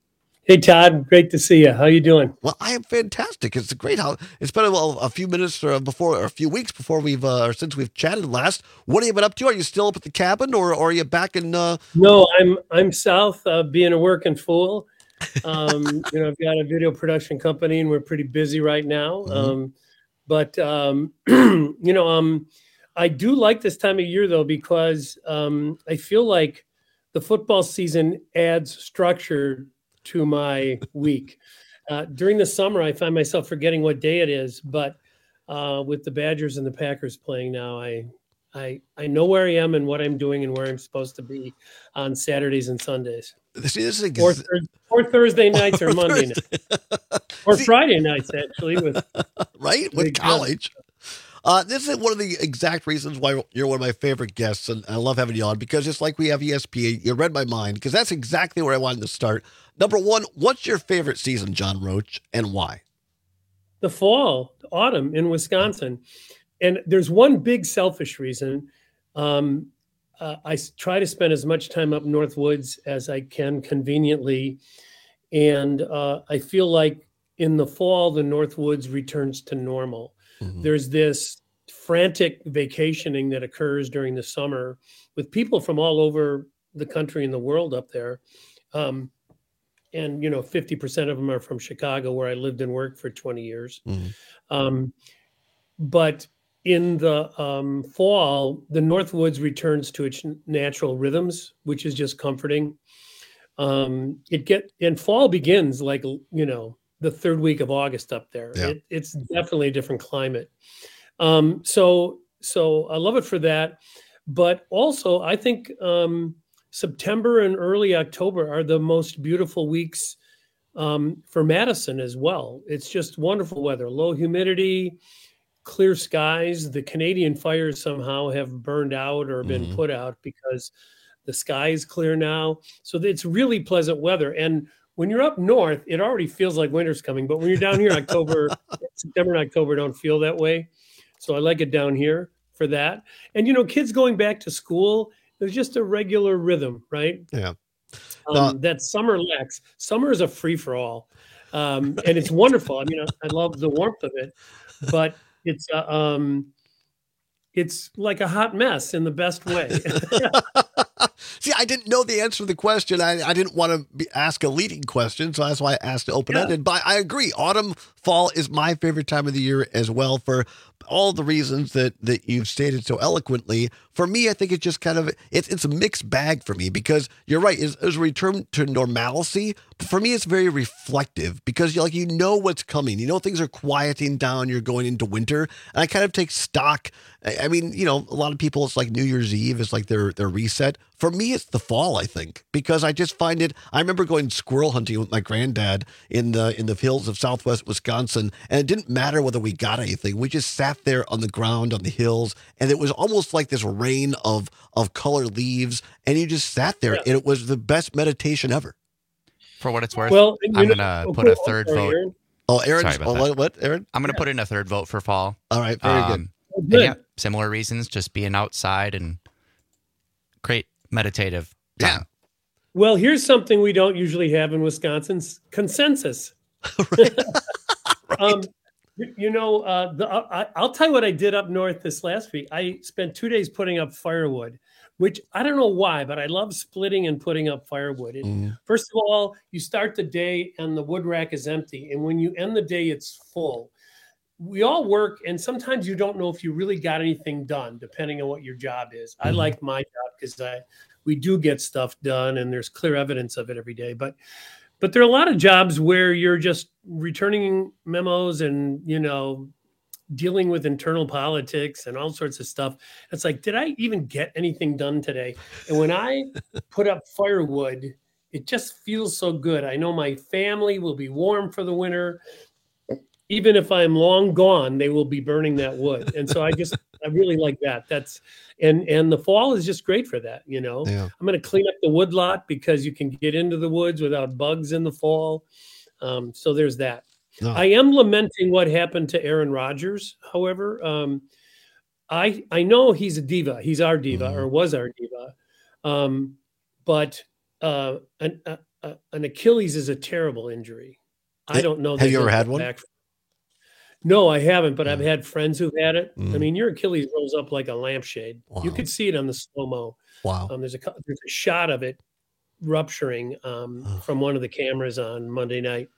S6: Hey, Todd. Great to see you. How you doing?
S19: Well, I am fantastic. It's great how it's been a, a few minutes or before, or a few weeks before we've, uh, or since we've chatted last. What have you been up to? Are you still up at the cabin, or, or are you back in? Uh...
S6: No, I'm I'm south, uh, being a working fool. Um, you know, I've got a video production company, and we're pretty busy right now.
S19: Mm-hmm.
S6: Um, but um, you know, um, I do like this time of year though, because um, I feel like the football season adds structure to my week. Uh, during the summer, I find myself forgetting what day it is, but uh, with the Badgers and the Packers playing now, I, I, I know where I am and what I'm doing and where I'm supposed to be on Saturdays and Sundays.
S19: See, this is ex-
S6: or, thir- or Thursday nights or, or Monday nights. Or See, Friday nights, actually. with
S19: Right? With college. Uh, this is one of the exact reasons why you're one of my favorite guests, and I love having you on, because just like we have E S P N, you read my mind, because that's exactly where I wanted to start. Number one, what's your favorite season, John Roach, and why?
S6: The fall, the autumn in Wisconsin. And there's one big selfish reason. Um, uh, I try to spend as much time up North Woods as I can conveniently. And uh, I feel like in the fall, the North Woods returns to normal. Mm-hmm. There's this frantic vacationing that occurs during the summer with people from all over the country and the world up there. Um, and, you know, fifty percent of them are from Chicago, where I lived and worked for twenty years. Mm-hmm. Um, but in the um, fall, the North Woods returns to its natural rhythms, which is just comforting. Um, it get and fall begins like, you know, the third week of August up there. Yeah. It, it's definitely a different climate. Um, so, so I love it for that. But also I think um, September and early October are the most beautiful weeks um, for Madison as well. It's just wonderful weather, low humidity, clear skies. The Canadian fires somehow have burned out or been mm-hmm. put out because the sky is clear now. So it's really pleasant weather. And when you're up north, it already feels like winter's coming. But when you're down here, October, September and October don't feel that way. So I like it down here for that. And, you know, kids going back to school, there's just a regular rhythm, right?
S19: Yeah.
S6: Um,
S19: no.
S6: That summer lacks. Summer is a free-for-all. Um, and it's wonderful. I mean, I, I love the warmth of it. But it's uh, um, it's like a hot mess in the best way.
S19: See, I didn't know the answer to the question. I, I didn't want to be, ask a leading question, so that's why I asked open-ended. Yeah. But I agree. Autumn, fall is my favorite time of the year as well, for all the reasons that, that you've stated so eloquently. For me, I think it's just kind of, it's it's a mixed bag for me, because you're right, it's, it's a return to normalcy. But for me, it's very reflective, because you're like, you know what's coming. You know things are quieting down. You're going into winter. And I kind of take stock. I, I mean, you know, a lot of people, it's like New Year's Eve is like their, their reset. For me, it's the fall, I think, because I just find it, I remember going squirrel hunting with my granddad in the in the hills of southwest Wisconsin, and it didn't matter whether we got anything. We just sat there on the ground on the hills, and it was almost like this rain of of colored leaves, and you just sat there, yeah. and it was the best meditation ever.
S4: For what it's worth,
S6: well,
S4: I'm going to put a third vote.
S6: Aaron.
S19: Oh, Aaron,
S4: Sorry about
S19: oh,
S4: that.
S19: what, Aaron?
S4: I'm going to
S19: yeah.
S4: put in a third vote for fall.
S19: All right, very
S4: um,
S19: good.
S6: good.
S4: Yeah, similar reasons, just being outside and great meditative time.
S19: Yeah.
S6: Well, here's something we don't usually have in Wisconsin: consensus.
S19: right. right.
S6: Um, you, you know, uh, the, I, I'll tell you what I did up north this last week. I spent two days putting up firewood, which I don't know why, but I love splitting and putting up firewood. And
S19: Mm.
S6: first of all, you start the day and the wood rack is empty. And when you end the day, it's full. We all work, and sometimes you don't know if you really got anything done, depending on what your job is.
S19: Mm-hmm.
S6: I like my job because I we do get stuff done, and there's clear evidence of it every day. But but there are a lot of jobs where you're just returning memos and, you know, dealing with internal politics and all sorts of stuff. It's like, did I even get anything done today? And when I put up firewood, it just feels so good. I know my family will be warm for the winter. Even if I'm long gone, they will be burning that wood. And so I just, I really like that. That's, and, and the fall is just great for that. You know,
S19: Yeah.
S6: I'm going to clean up the wood lot because you can get into the woods without bugs in the fall. Um, so there's that.
S19: No.
S6: I am lamenting what happened to Aaron Rodgers. However, um, I, I know he's a diva. He's our diva
S19: Mhm.
S6: or was our diva. Um, but uh, an, uh, uh, an Achilles is a terrible injury. I don't know.
S19: Have
S6: that
S19: you ever
S6: he'll
S19: had
S6: get
S19: one?
S6: back from- No, I haven't, but I've had friends who've had it.
S19: Mm.
S6: I mean, your Achilles rolls up like a lampshade. You
S19: Wow.
S6: could see it on the slow-mo.
S19: Wow.
S6: Um, there's a cou- there's a shot of it rupturing um, from one of the cameras on Monday night.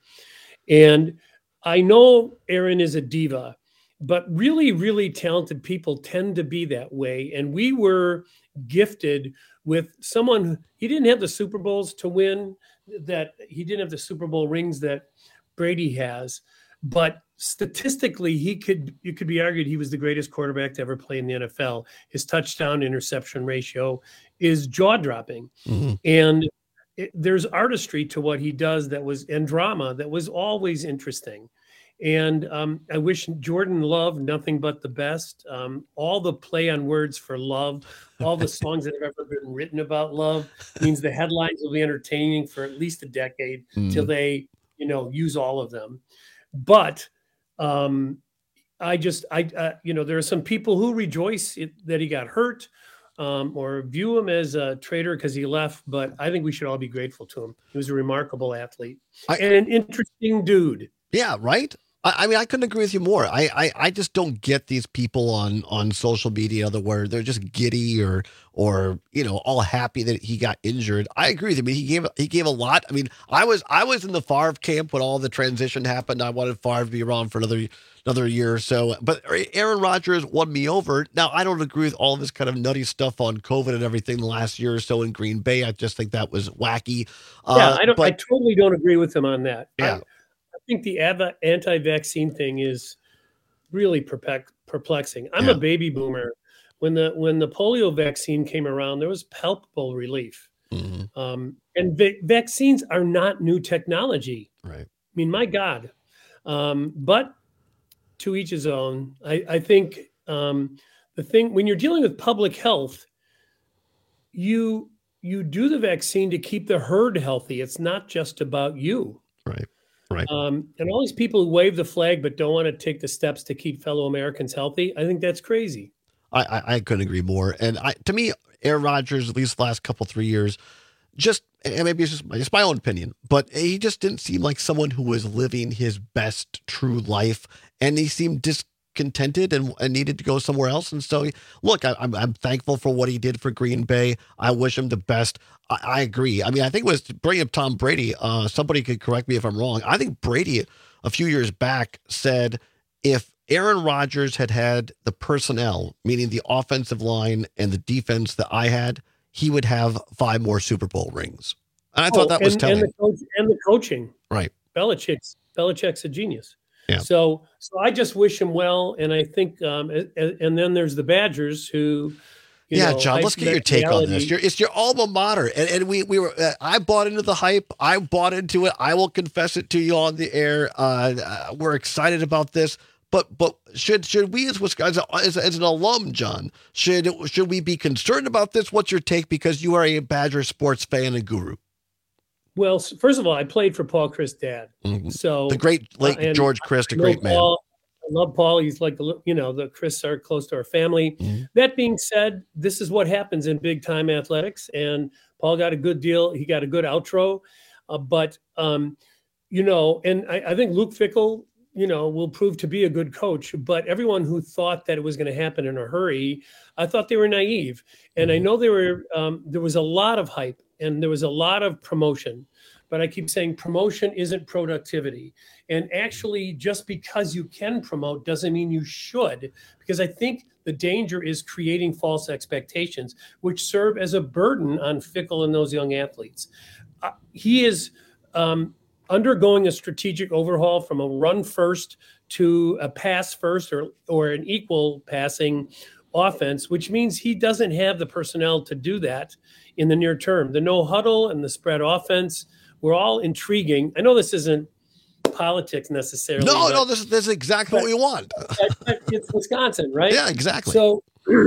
S6: And I know Aaron is a diva, but really, really talented people tend to be that way. And we were gifted with someone who, he didn't have the Super Bowls to win, that he didn't have the Super Bowl rings that Brady has, but statistically he could, you could be argued he was the greatest quarterback to ever play in the N F L. His touchdown interception ratio is jaw dropping.
S19: Mm-hmm.
S6: And it, there's artistry to what he does that was, and drama that was always interesting. And um, I wish Jordan Love nothing but the best. Um, all the play on words for love, all the songs that have ever been written about love means the headlines will be entertaining for at least a decade
S19: Mm.
S6: till they, you know, use all of them. But um, I just, I, uh, you know, there are some people who rejoice it, that he got hurt um, or view him as a traitor because he left. But I think we should all be grateful to him. He was a remarkable athlete
S19: I-
S6: and an interesting dude.
S19: Yeah, right. I, I mean, I couldn't agree with you more. I, I, I just don't get these people on, on social media that where they're just giddy or or you know all happy that he got injured. I agree with you. I mean, he gave he gave a lot. I mean, I was I was in the Favre camp when all the transition happened. I wanted Favre to be around for another another year or so. But Aaron Rodgers won me over. Now, I don't agree with all this kind of nutty stuff on COVID and everything the last year or so in Green Bay. I just think that was wacky.
S6: Yeah,
S19: Uh,
S6: I don't.
S19: but,
S6: I totally don't agree with him on that.
S19: Yeah.
S6: I, I think the av- anti-vaccine thing is really perplex- perplexing. I'm
S19: Yeah.
S6: a baby boomer. When the when the polio vaccine came around, there was palpable relief.
S19: Mm-hmm.
S6: Um, and va- vaccines are not new technology.
S19: Right.
S6: I mean, my God. Um, but to each his own. I, I think um, the thing when you're dealing with public health, you you do the vaccine to keep the herd healthy. It's not just about you.
S19: Right. Right.
S6: Um, and all these people who wave the flag but don't want to take the steps to keep fellow Americans healthy, I think that's crazy.
S19: I, I, I couldn't agree more. And I, to me, Aaron Rodgers, at least the last couple, three years, just, and maybe it's just, it's my own opinion, but he just didn't seem like someone who was living his best true life. And he seemed discontented and, and needed to go somewhere else. And so, look, I, I'm, I'm thankful for what he did for Green Bay. I wish him the best. I, I agree. I mean, I think it was bringing up Tom Brady. Uh, somebody could correct me if I'm wrong. I think Brady a few years back said if Aaron Rodgers had had the personnel, meaning the offensive line and the defense that I had, he would have five more Super Bowl rings. And I thought
S6: Oh,
S19: that was
S6: and,
S19: telling.
S6: And the, coach, and the coaching.
S19: Right.
S6: Belichick's, Belichick's a genius.
S19: Yeah.
S6: So, so I just wish him well. And I think, um, and, and then there's the Badgers who, you
S19: Yeah,
S6: know,
S19: John, let's
S6: hype
S19: get your take on
S6: mentality.
S19: this. Your, it's your alma mater. And, and we, we were, uh, I bought into the hype. I bought into it. I will confess it to you on the air. Uh, uh, we're excited about this. But but should should we as Wisconsin as, as an alum, John, should should we be concerned about this? What's your take? Because you are a Badger sports fan and guru.
S6: Well, s- first of all, I played for Paul Christ's dad.
S19: Mhm.
S6: So
S19: The great late
S6: uh, and
S19: George Christ, a
S6: I know
S19: great man.
S6: Paul, I love Paul. He's like, the li- you know, the Chris are close to our family.
S19: Mm-hmm.
S6: That being said, this is what happens in big time athletics. And Paul got a good deal. He got a good outro. Uh, but, um, you know, and I, I think Luke Fickell, you know, will prove to be a good coach. But everyone who thought that it was going to happen in a hurry, I thought they were naive. And I know there were um, there was a lot of hype and there was a lot of promotion. But I keep saying promotion isn't productivity. And actually, just because you can promote doesn't mean you should, because I think the danger is creating false expectations, which serve as a burden on Fickell and those young athletes. Uh, he is um, undergoing a strategic overhaul from a run first to a pass first or, or an equal passing offense, which means he doesn't have the personnel to do that in the near term. The no huddle and the spread offense were all intriguing. I know this isn't politics necessarily.
S19: No,
S6: but-
S19: no, this is this is exactly what we want.
S6: but it's Wisconsin, right?
S19: Yeah, exactly.
S6: So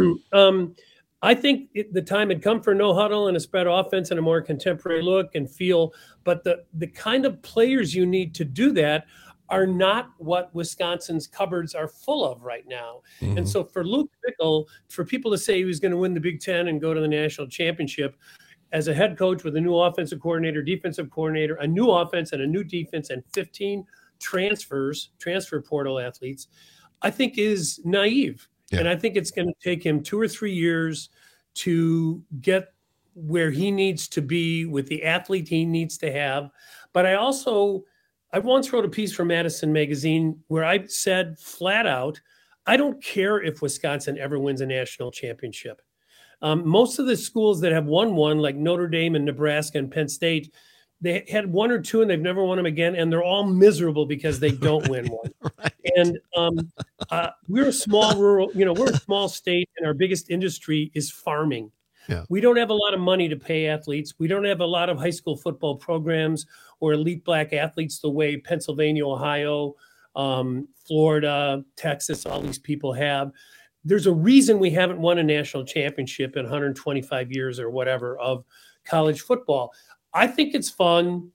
S6: um, I think it, the time had come for no huddle and a spread offense and a more contemporary look and feel. But the the kind of players you need to do that are not what Wisconsin's cupboards are full of right now.
S19: Mm-hmm.
S6: And so for Luke Fickell, for people to say he was going to win the Big Ten and go to the national championship, as a head coach with a new offensive coordinator, defensive coordinator, a new offense and a new defense, and fifteen transfers, transfer portal athletes, I think is naive. Yeah. And I think it's going to take him two or three years to get where he needs to be with the athlete he needs to have. But I also, I once wrote a piece for Madison Magazine where I said flat out, I don't care if Wisconsin ever wins a national championship. Um, most of the schools that have won one, like Notre Dame and Nebraska and Penn State, they had one or two and they've never won them again. And they're all miserable because they don't win one. Right. And um, uh, we're a small rural, you know, we're a small state and our biggest industry is farming. Yeah. We don't have a lot of money to pay athletes. We don't have a lot of high school football programs or elite black athletes the way Pennsylvania, Ohio, um, Florida, Texas, all these people have. There's a reason we haven't won a national championship in one hundred twenty-five years or whatever of college football. I think it's fun.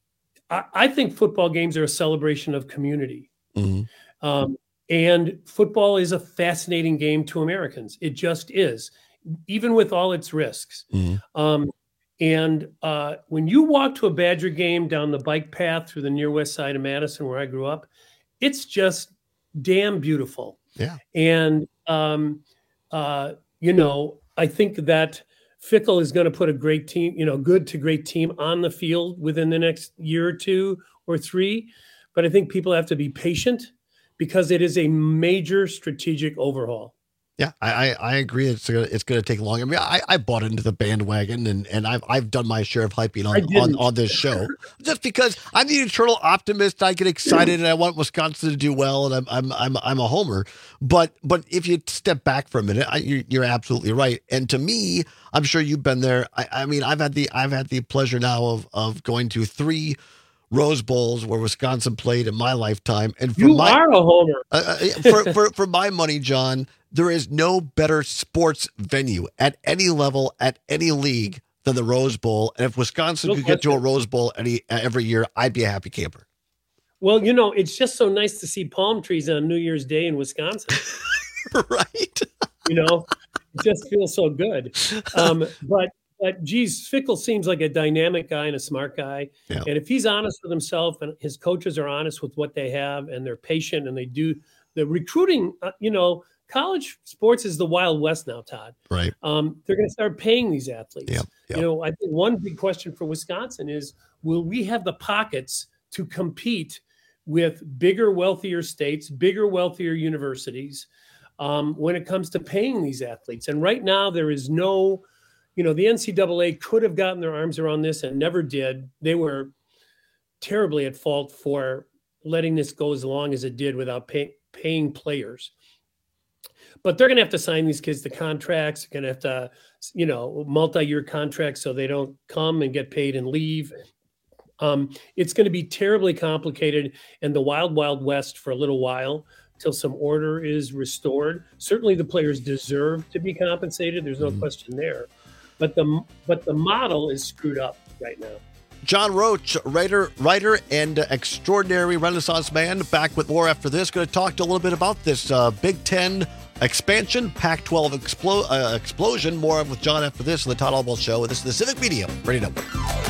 S6: I, I think football games are a celebration of community. Mm-hmm. Um, and football is a fascinating game to Americans. It just is, even with all its risks. Mm-hmm. Um, and uh, when you walk to a Badger game down the bike path through the near west side of Madison, where I grew up, it's just damn beautiful.
S19: Yeah.
S6: And, um, uh, you know, I think that Fickell is going to put a great team, you know, good to great team on the field within the next year or two or three. But I think people have to be patient because it is a major strategic overhaul.
S19: Yeah, I, I agree. It's gonna, it's going to take long. I mean, I, I bought into the bandwagon and, and I've I've done my share of hyping on, on, on this show just because I'm the eternal optimist. I get excited and I want Wisconsin to do well, and I'm I'm I'm I'm a homer. But but if you step back for a minute, I, you're, you're absolutely right. And to me, I'm sure you've been there. I, I mean, I've had the I've had the pleasure now of of going to three Rose Bowls where Wisconsin played in my lifetime. And for
S6: you
S19: my,
S6: are a homer.
S19: uh, for, for for my money, John, there is no better sports venue at any level, at any league than the Rose Bowl. And if Wisconsin no could question. get to a Rose Bowl any every year, I'd be a happy camper.
S6: Well, you know, it's just so nice to see palm trees on New Year's Day in Wisconsin.
S19: Right.
S6: You know, it just feels so good. Um, but, but geez, Fickell seems like a dynamic guy and a smart guy. Yeah. And if he's honest with himself and his coaches are honest with what they have and they're patient and they do the recruiting, uh, you know, college sports is the Wild West now, Todd.
S19: Right.
S6: Um, they're going to start paying these athletes.
S19: Yep, yep.
S6: You know, I think one big question for Wisconsin is, will we have the pockets to compete with bigger, wealthier states, bigger, wealthier universities um, when it comes to paying these athletes? And right now there is no, you know, the N C double A could have gotten their arms around this and never did. They were terribly at fault for letting this go as long as it did without pay, paying players. But they're going to have to sign these kids to contracts. They're going to have to, you know, multi-year contracts so they don't come and get paid and leave. Um, it's going to be terribly complicated and the wild, wild west for a little while till some order is restored. Certainly the players deserve to be compensated. There's no mm-hmm. question there. But the but the model is screwed up right now.
S19: John Roach, writer, writer and uh, extraordinary Renaissance man, back with more after this. Going to talk to a little bit about this uh, Big Ten expansion, Pac twelve explo- uh, explosion. More with John after this on the Todd Albaugh Show. This is the Civic Media Radio Network.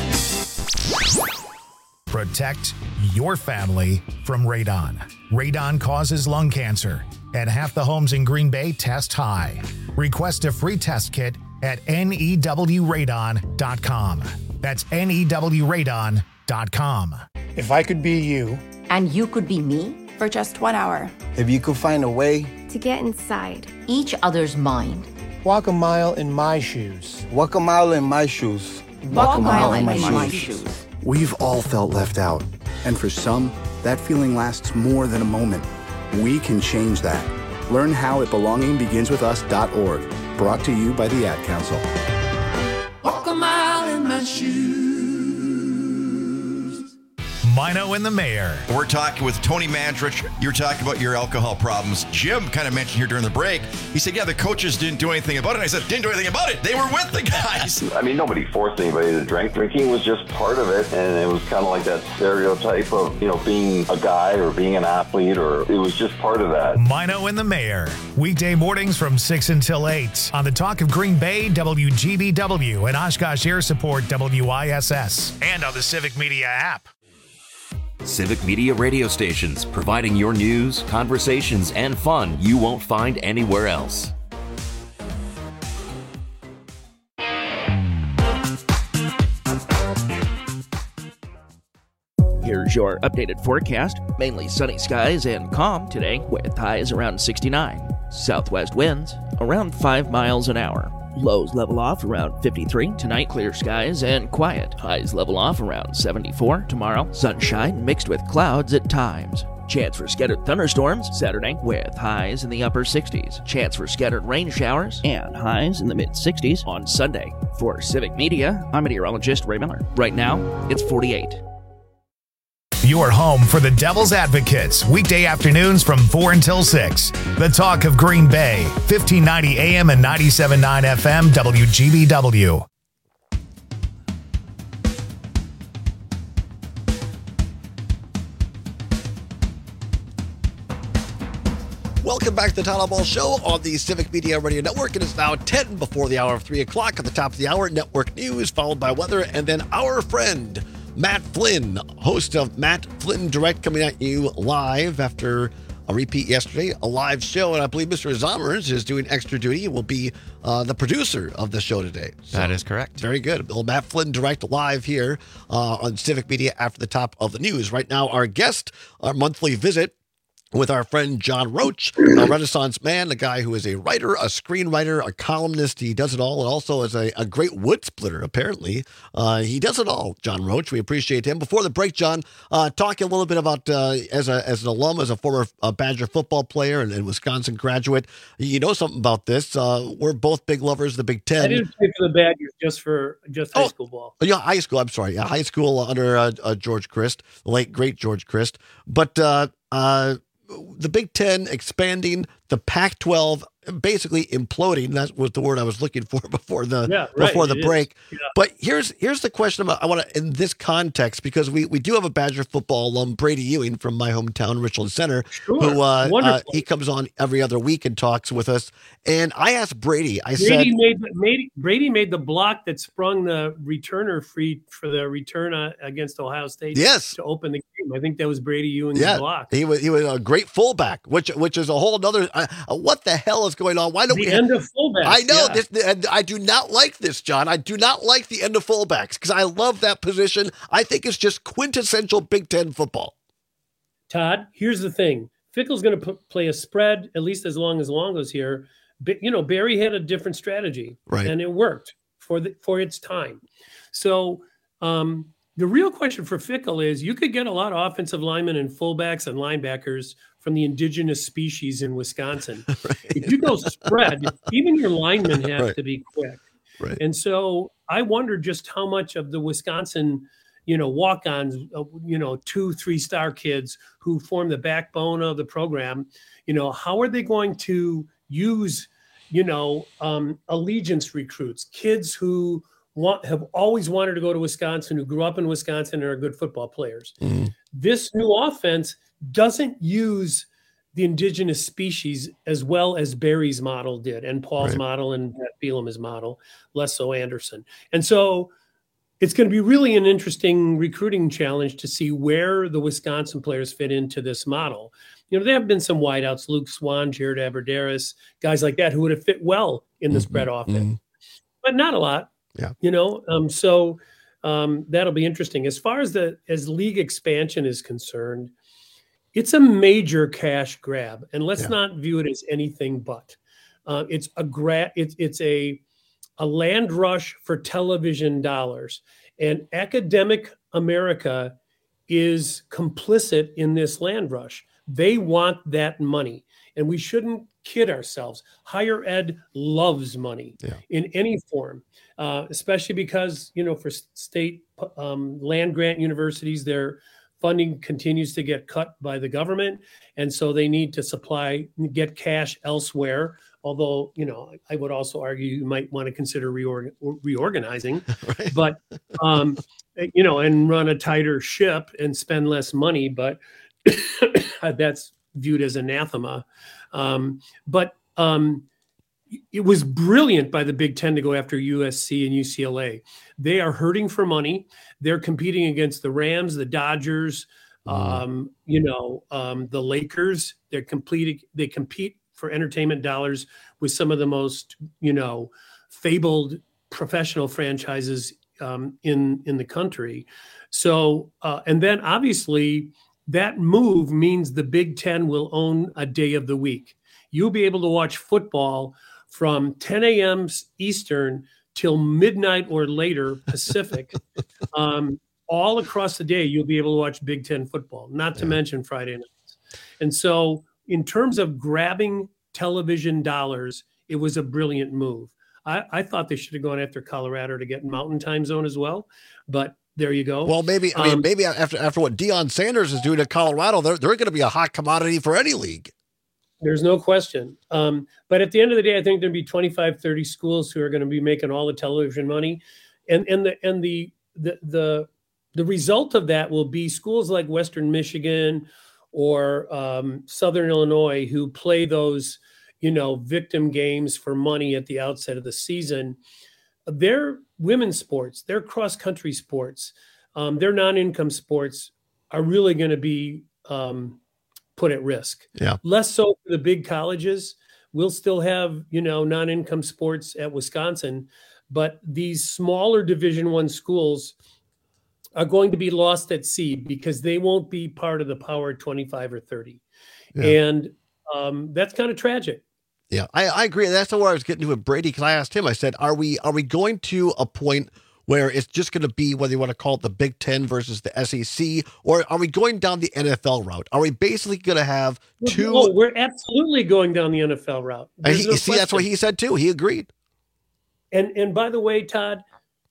S1: Protect your family from radon. Radon causes lung cancer, and half the homes in Green Bay test high. Request a free test kit at N E W radon dot com. That's N E W radon dot com.
S9: If I could be you,
S10: and you could be me,
S11: for just one hour.
S9: if you could find a way,
S11: To get inside.
S10: each other's mind.
S9: walk a mile in my shoes.
S31: Walk a mile in my shoes.
S10: Walk a mile in my shoes.
S12: We've all felt left out. And for some, that feeling lasts more than a moment. We can change that. Learn how at belonging begins with us dot org. Brought to you by the Ad Council.
S13: Walk a mile in my shoes.
S1: My Mino and the Mayor.
S3: We're talking with Tony Mandrich. You're talking about your alcohol problems. Jim kind of mentioned here during the break. He said, yeah, the coaches didn't do anything about it. And I said, didn't do anything about it. They were with the guys.
S5: I mean, nobody forced anybody to drink. Drinking was just part of it. And it was kind of like that stereotype of, you know, being a guy or being an athlete, or it was just part of that.
S1: Mino and the Mayor. Weekday mornings from six until eight on the Talk of Green Bay, W G B W, and Oshkosh Air Support, W I S S, and on the Civic Media app.
S13: Civic Media radio stations, providing your news, conversations, and fun you won't find anywhere else.
S14: Here's your updated forecast. Mainly sunny skies and calm today with highs around sixty-nine. Southwest winds around five miles an hour. Lows level off around fifty-three. Tonight, clear skies and quiet. Highs level off around seventy-four. Tomorrow, sunshine mixed with clouds at times. Chance for scattered thunderstorms Saturday with highs in the upper sixties. Chance for scattered rain showers and highs in the mid-sixties on Sunday. For Civic Media, I'm meteorologist Ray Miller. Right now, it's forty-eight.
S1: Your home for the Devil's Advocates, weekday afternoons from four until six. The Talk of Green Bay, fifteen ninety A M and ninety-seven point nine F M, W G B W.
S19: Welcome back to the Town Ball Show on the Civic Media Radio Network. It is now ten before the hour of three o'clock. At the top of the hour, network news, followed by weather, and then our friend Matt Flynn, host of Matt Flynn Direct, coming at you live after a repeat yesterday, a live show. And I believe Mister Zommers is doing extra duty. He will be uh, the producer of the show today.
S4: So, that is correct.
S19: Very good. Well, Matt Flynn Direct live here uh, on Civic Media after the top of the news. Right now, our guest, our monthly visit with our friend John Roach, a Renaissance man, a guy who is a writer, a screenwriter, a columnist. He does it all, and also is a, a great wood splitter, apparently. Uh, he does it all, John Roach. We appreciate him. Before the break, John, uh, talking a little bit about, uh, as, a, as an alum, as a former uh, Badger football player and, and Wisconsin graduate, you know something about this. Uh, we're both big lovers of the Big Ten.
S6: I didn't play for the Badgers, just for just high
S19: oh,
S6: school ball.
S19: Yeah, high school. I'm sorry. Yeah, high school under uh, uh, George Christ, the late, great George Christ. But uh, uh, the Big Ten expanding, the Pac twelve basically imploding. That was the word I was looking for before the
S6: yeah, right,
S19: before the break.
S6: Yeah.
S19: But here's here's the question about, I want to, in this context, because we, we do have a Badger football alum, Brady Ewing from my hometown, Richland Center,
S6: sure.
S19: who uh, uh, he comes on every other week and talks with us. And I asked Brady, I
S6: Brady
S19: said,
S6: made, made Brady made the block that sprung the returner free for the return uh, against Ohio State.
S19: Yes,
S6: to open the game. I think that was Brady Ewing's
S19: yeah,
S6: block.
S19: He was he was a great fullback, which which is a whole other. Uh, what the hell is going on? Why don't
S6: the
S19: we
S6: end of fullbacks?
S19: I know
S6: yeah.
S19: this. And I do not like this, John. I do not like the end of fullbacks because I love that position. I think it's just quintessential Big Ten football.
S6: Todd, here's the thing: Fickell's going to play a spread at least as long as Longo's here. But, you know, Barry had a different strategy,
S19: right,
S6: and it worked for the for its time. So um, the real question for Fickell is: you could get a lot of offensive linemen and fullbacks and linebackers from the indigenous species in Wisconsin. Right. If you go spread, even your linemen have
S19: right.
S6: to be quick.
S19: Right.
S6: And so I wonder just how much of the Wisconsin, you know, walk-ons, uh, you know, two, three-star kids who form the backbone of the program, you know, how are they going to use, you know, um, allegiance recruits, kids who want have always wanted to go to Wisconsin, who grew up in Wisconsin and are good football players.
S19: Mm-hmm.
S6: This new offense doesn't use the indigenous species as well as Barry's model did, and Paul's
S19: right.
S6: model, and Pat Bielema's model, less so Anderson. And so it's going to be really an interesting recruiting challenge to see where the Wisconsin players fit into this model. You know, there have been some wideouts, Luke Swan, Jared Aberderis, guys like that who would have fit well in the mm-hmm. spread offense, mm-hmm. but not a lot.
S19: Yeah.
S6: You know, um, so um, that'll be interesting. As far as the as league expansion is concerned, it's a major cash grab, and let's yeah. not view it as anything but. Uh, it's a gra- it's it's a a land rush for television dollars, and academic America is complicit in this land rush. They want that money, and we shouldn't kid ourselves. Higher ed loves money
S19: yeah.
S6: in any form, uh, especially because, you know, for state um, land grant universities, they're funding continues to get cut by the government, and so they need to supply, get cash elsewhere. Although, you know, I would also argue you might want to consider reorg- reorganizing,
S19: right.
S6: but, um, you know, and run a tighter ship and spend less money. But that's viewed as anathema. Um, but um, it was brilliant by the Big Ten to go after U S C and U C L A. They are hurting for money. They're competing against the Rams, the Dodgers, mm. um, you know, um, the Lakers. They're completing. They compete for entertainment dollars with some of the most, you know, fabled professional franchises um, in in the country. So, uh, and then obviously that move means the Big Ten will own a day of the week. You'll be able to watch football from ten a.m. Eastern till midnight or later Pacific. um, all across the day, you'll be able to watch Big Ten football, not to yeah. mention Friday nights. And so in terms of grabbing television dollars, it was a brilliant move. I, I thought they should have gone after Colorado to get Mountain Time Zone as well, but there you go.
S19: Well, maybe I mean
S6: Um,
S19: maybe after after what Deion Sanders is doing at Colorado, they're they're going to be a hot commodity for any league.
S6: There's no question. Um, but at the end of the day, I think there'll be twenty-five, thirty schools who are going to be making all the television money, and and the and the the the the result of that will be schools like Western Michigan or um, Southern Illinois who play those, you know, victim games for money at the outset of the season. Their women's sports, their cross-country sports, um, their non-income sports are really going to be um, put at risk.
S19: Yeah.
S6: Less so for the big colleges. We'll still have, you know, non-income sports at Wisconsin, but these smaller Division One schools are going to be lost at sea because they won't be part of the Power twenty-five or thirty.
S19: Yeah.
S6: And um, that's kind of tragic.
S19: Yeah, I, I agree. That's where I was getting to with Brady, because I asked him, I said, are we are we going to a point where it's just going to be, whether you want to call it the Big Ten versus the S E C, or are we going down the N F L route? Are we basically going to have two?
S6: No, we're absolutely going down the N F L route.
S19: And
S6: There's
S19: he,
S6: no
S19: see, that's what
S6: question.
S19: he said too. He agreed.
S6: And and by the way, Todd,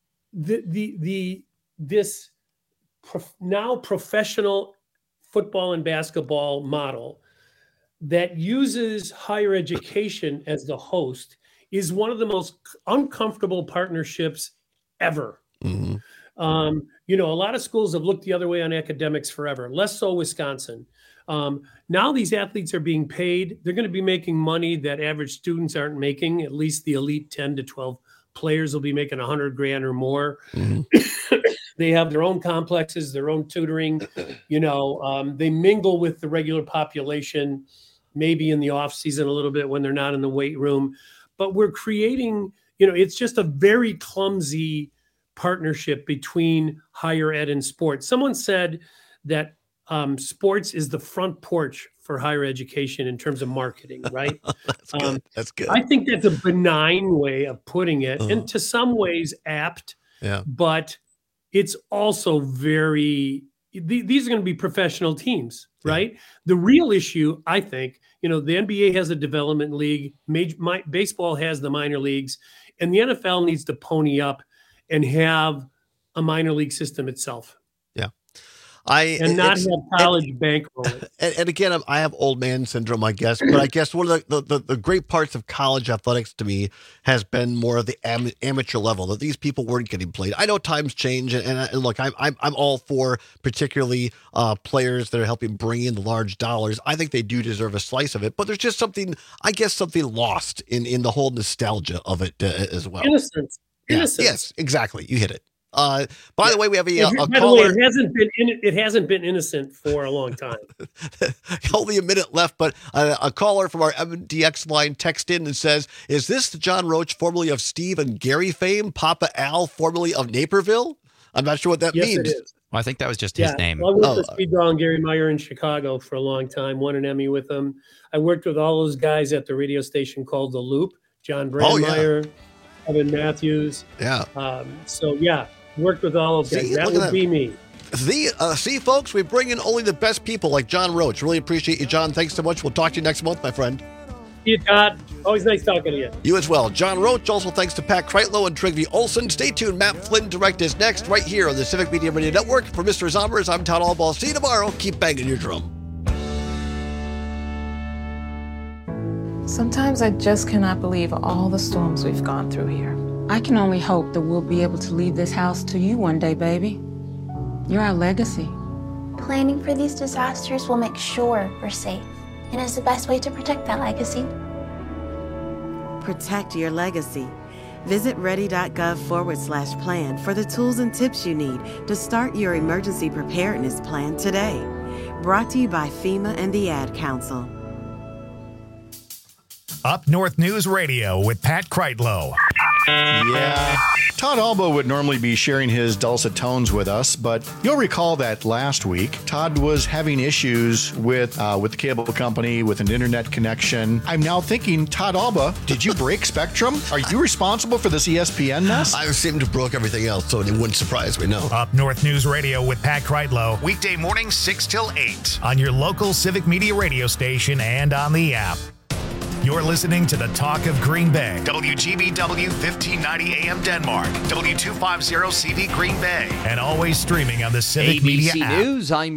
S6: the the the this prof, now professional football and basketball model that uses higher education as the host is one of the most uncomfortable partnerships ever.
S19: Mm-hmm.
S6: Um, you know, a lot of schools have looked the other way on academics forever, less so Wisconsin. Um, now these athletes are being paid. They're going to be making money that average students aren't making. At least the elite ten to twelve players will be making a hundred grand or more.
S19: Mm-hmm.
S6: They have their own complexes, their own tutoring. You know, um, they mingle with the regular population, maybe in the off season a little bit when they're not in the weight room. But we're creating, you know, it's just a very clumsy partnership between higher ed and sports. Someone said that um, sports is the front porch for higher education in terms of marketing, right?
S19: That's good.
S6: Um,
S19: That's good.
S6: I think that's a benign way of putting it,
S19: Uh-huh.
S6: and to some ways apt,
S19: Yeah.
S6: but it's also very, th- these are going to be professional teams, right? The real issue, I think, you know, the N B A has a development league, major, my, baseball has the minor leagues, and the N F L needs to pony up and have a minor league system itself.
S19: Yeah. I
S6: and not
S19: it's-
S6: have college bankroll it.
S19: And, and again, I'm- I have old man syndrome, I guess. But I guess one of the, the, the great parts of college athletics to me has been more of the am- amateur level, that these people weren't getting played. I know times change, and, and, I- and look, I'm, I'm I'm all for particularly uh, players that are helping bring in the large dollars. I think they do deserve a slice of it, but there's just something, I guess, something lost in, in the whole nostalgia of it uh, as well.
S6: Innocence.
S19: Yeah.
S6: Innocence.
S19: Yes, exactly. You hit it. Uh, by the way, we have a,
S6: It-
S19: a
S6: by
S19: caller.
S6: the way, it hasn't been in, it hasn't been innocent for a long time.
S19: Only a minute left, but a, a caller from our M D X line texted in and says, is this the John Roach, formerly of Steve and Gary fame, Papa Al, formerly of Naperville? I'm not sure what that
S6: Yes,
S19: means.
S6: it is.
S4: Well, I think that was just
S6: Yeah,
S4: his name.
S6: well, I worked
S19: Oh.
S6: with Speed Raw and Gary Meyer in Chicago for a long time. Won an Emmy with them. I worked with all those guys at the radio station called The Loop. John
S19: Oh, yeah.
S6: Brandmeier, Kevin Matthews.
S19: Yeah.
S6: Um, so yeah, worked with all of them.
S19: See,
S6: That
S19: look at
S6: would
S19: that.
S6: be me.
S19: The, uh, see, folks, we bring in only the best people like John Roach. Really appreciate you, John. Thanks so much. We'll talk to you next month, my friend.
S6: See you, Todd. Always nice talking to you.
S19: You as well. John Roach. Also thanks to Pat Kreitlow and Trygve Olsen. Stay tuned. Matt Flynn Direct is next right here on the Civic Media Radio Network. For Mister Zombers, I'm Todd Albaugh. See you tomorrow. Keep banging your drum.
S2: Sometimes I just cannot believe all the storms we've gone through here.
S7: I can only hope that we'll be able to leave this house to you one day, baby. You're our legacy.
S11: Planning for these disasters will make sure we're safe, and is the best way to protect that legacy.
S8: Protect your legacy. Visit ready.gov forward slash plan for the tools and tips you need to start your emergency preparedness plan today. Brought to you by FEMA and the Ad Council.
S1: Up North News Radio with Pat Kreitlow.
S15: Yeah. Todd Albaugh would normally be sharing his dulcet tones with us, but you'll recall that last week, Todd was having issues with uh, with the cable company, with an internet connection. I'm now thinking, Todd Albaugh, did you break Spectrum? Are you responsible for this E S P N mess?
S19: I seem to have broke everything else, so it wouldn't surprise me, no.
S1: Up North News Radio with Pat Kreitlow, weekday mornings six till eight on your local Civic Media radio station and on the app. You're listening to the Talk of Green Bay, W G B W fifteen ninety A M Denmark, W two fifty C V Green Bay, and always streaming on the Civic
S16: A B C
S1: Media app.
S16: News, I'm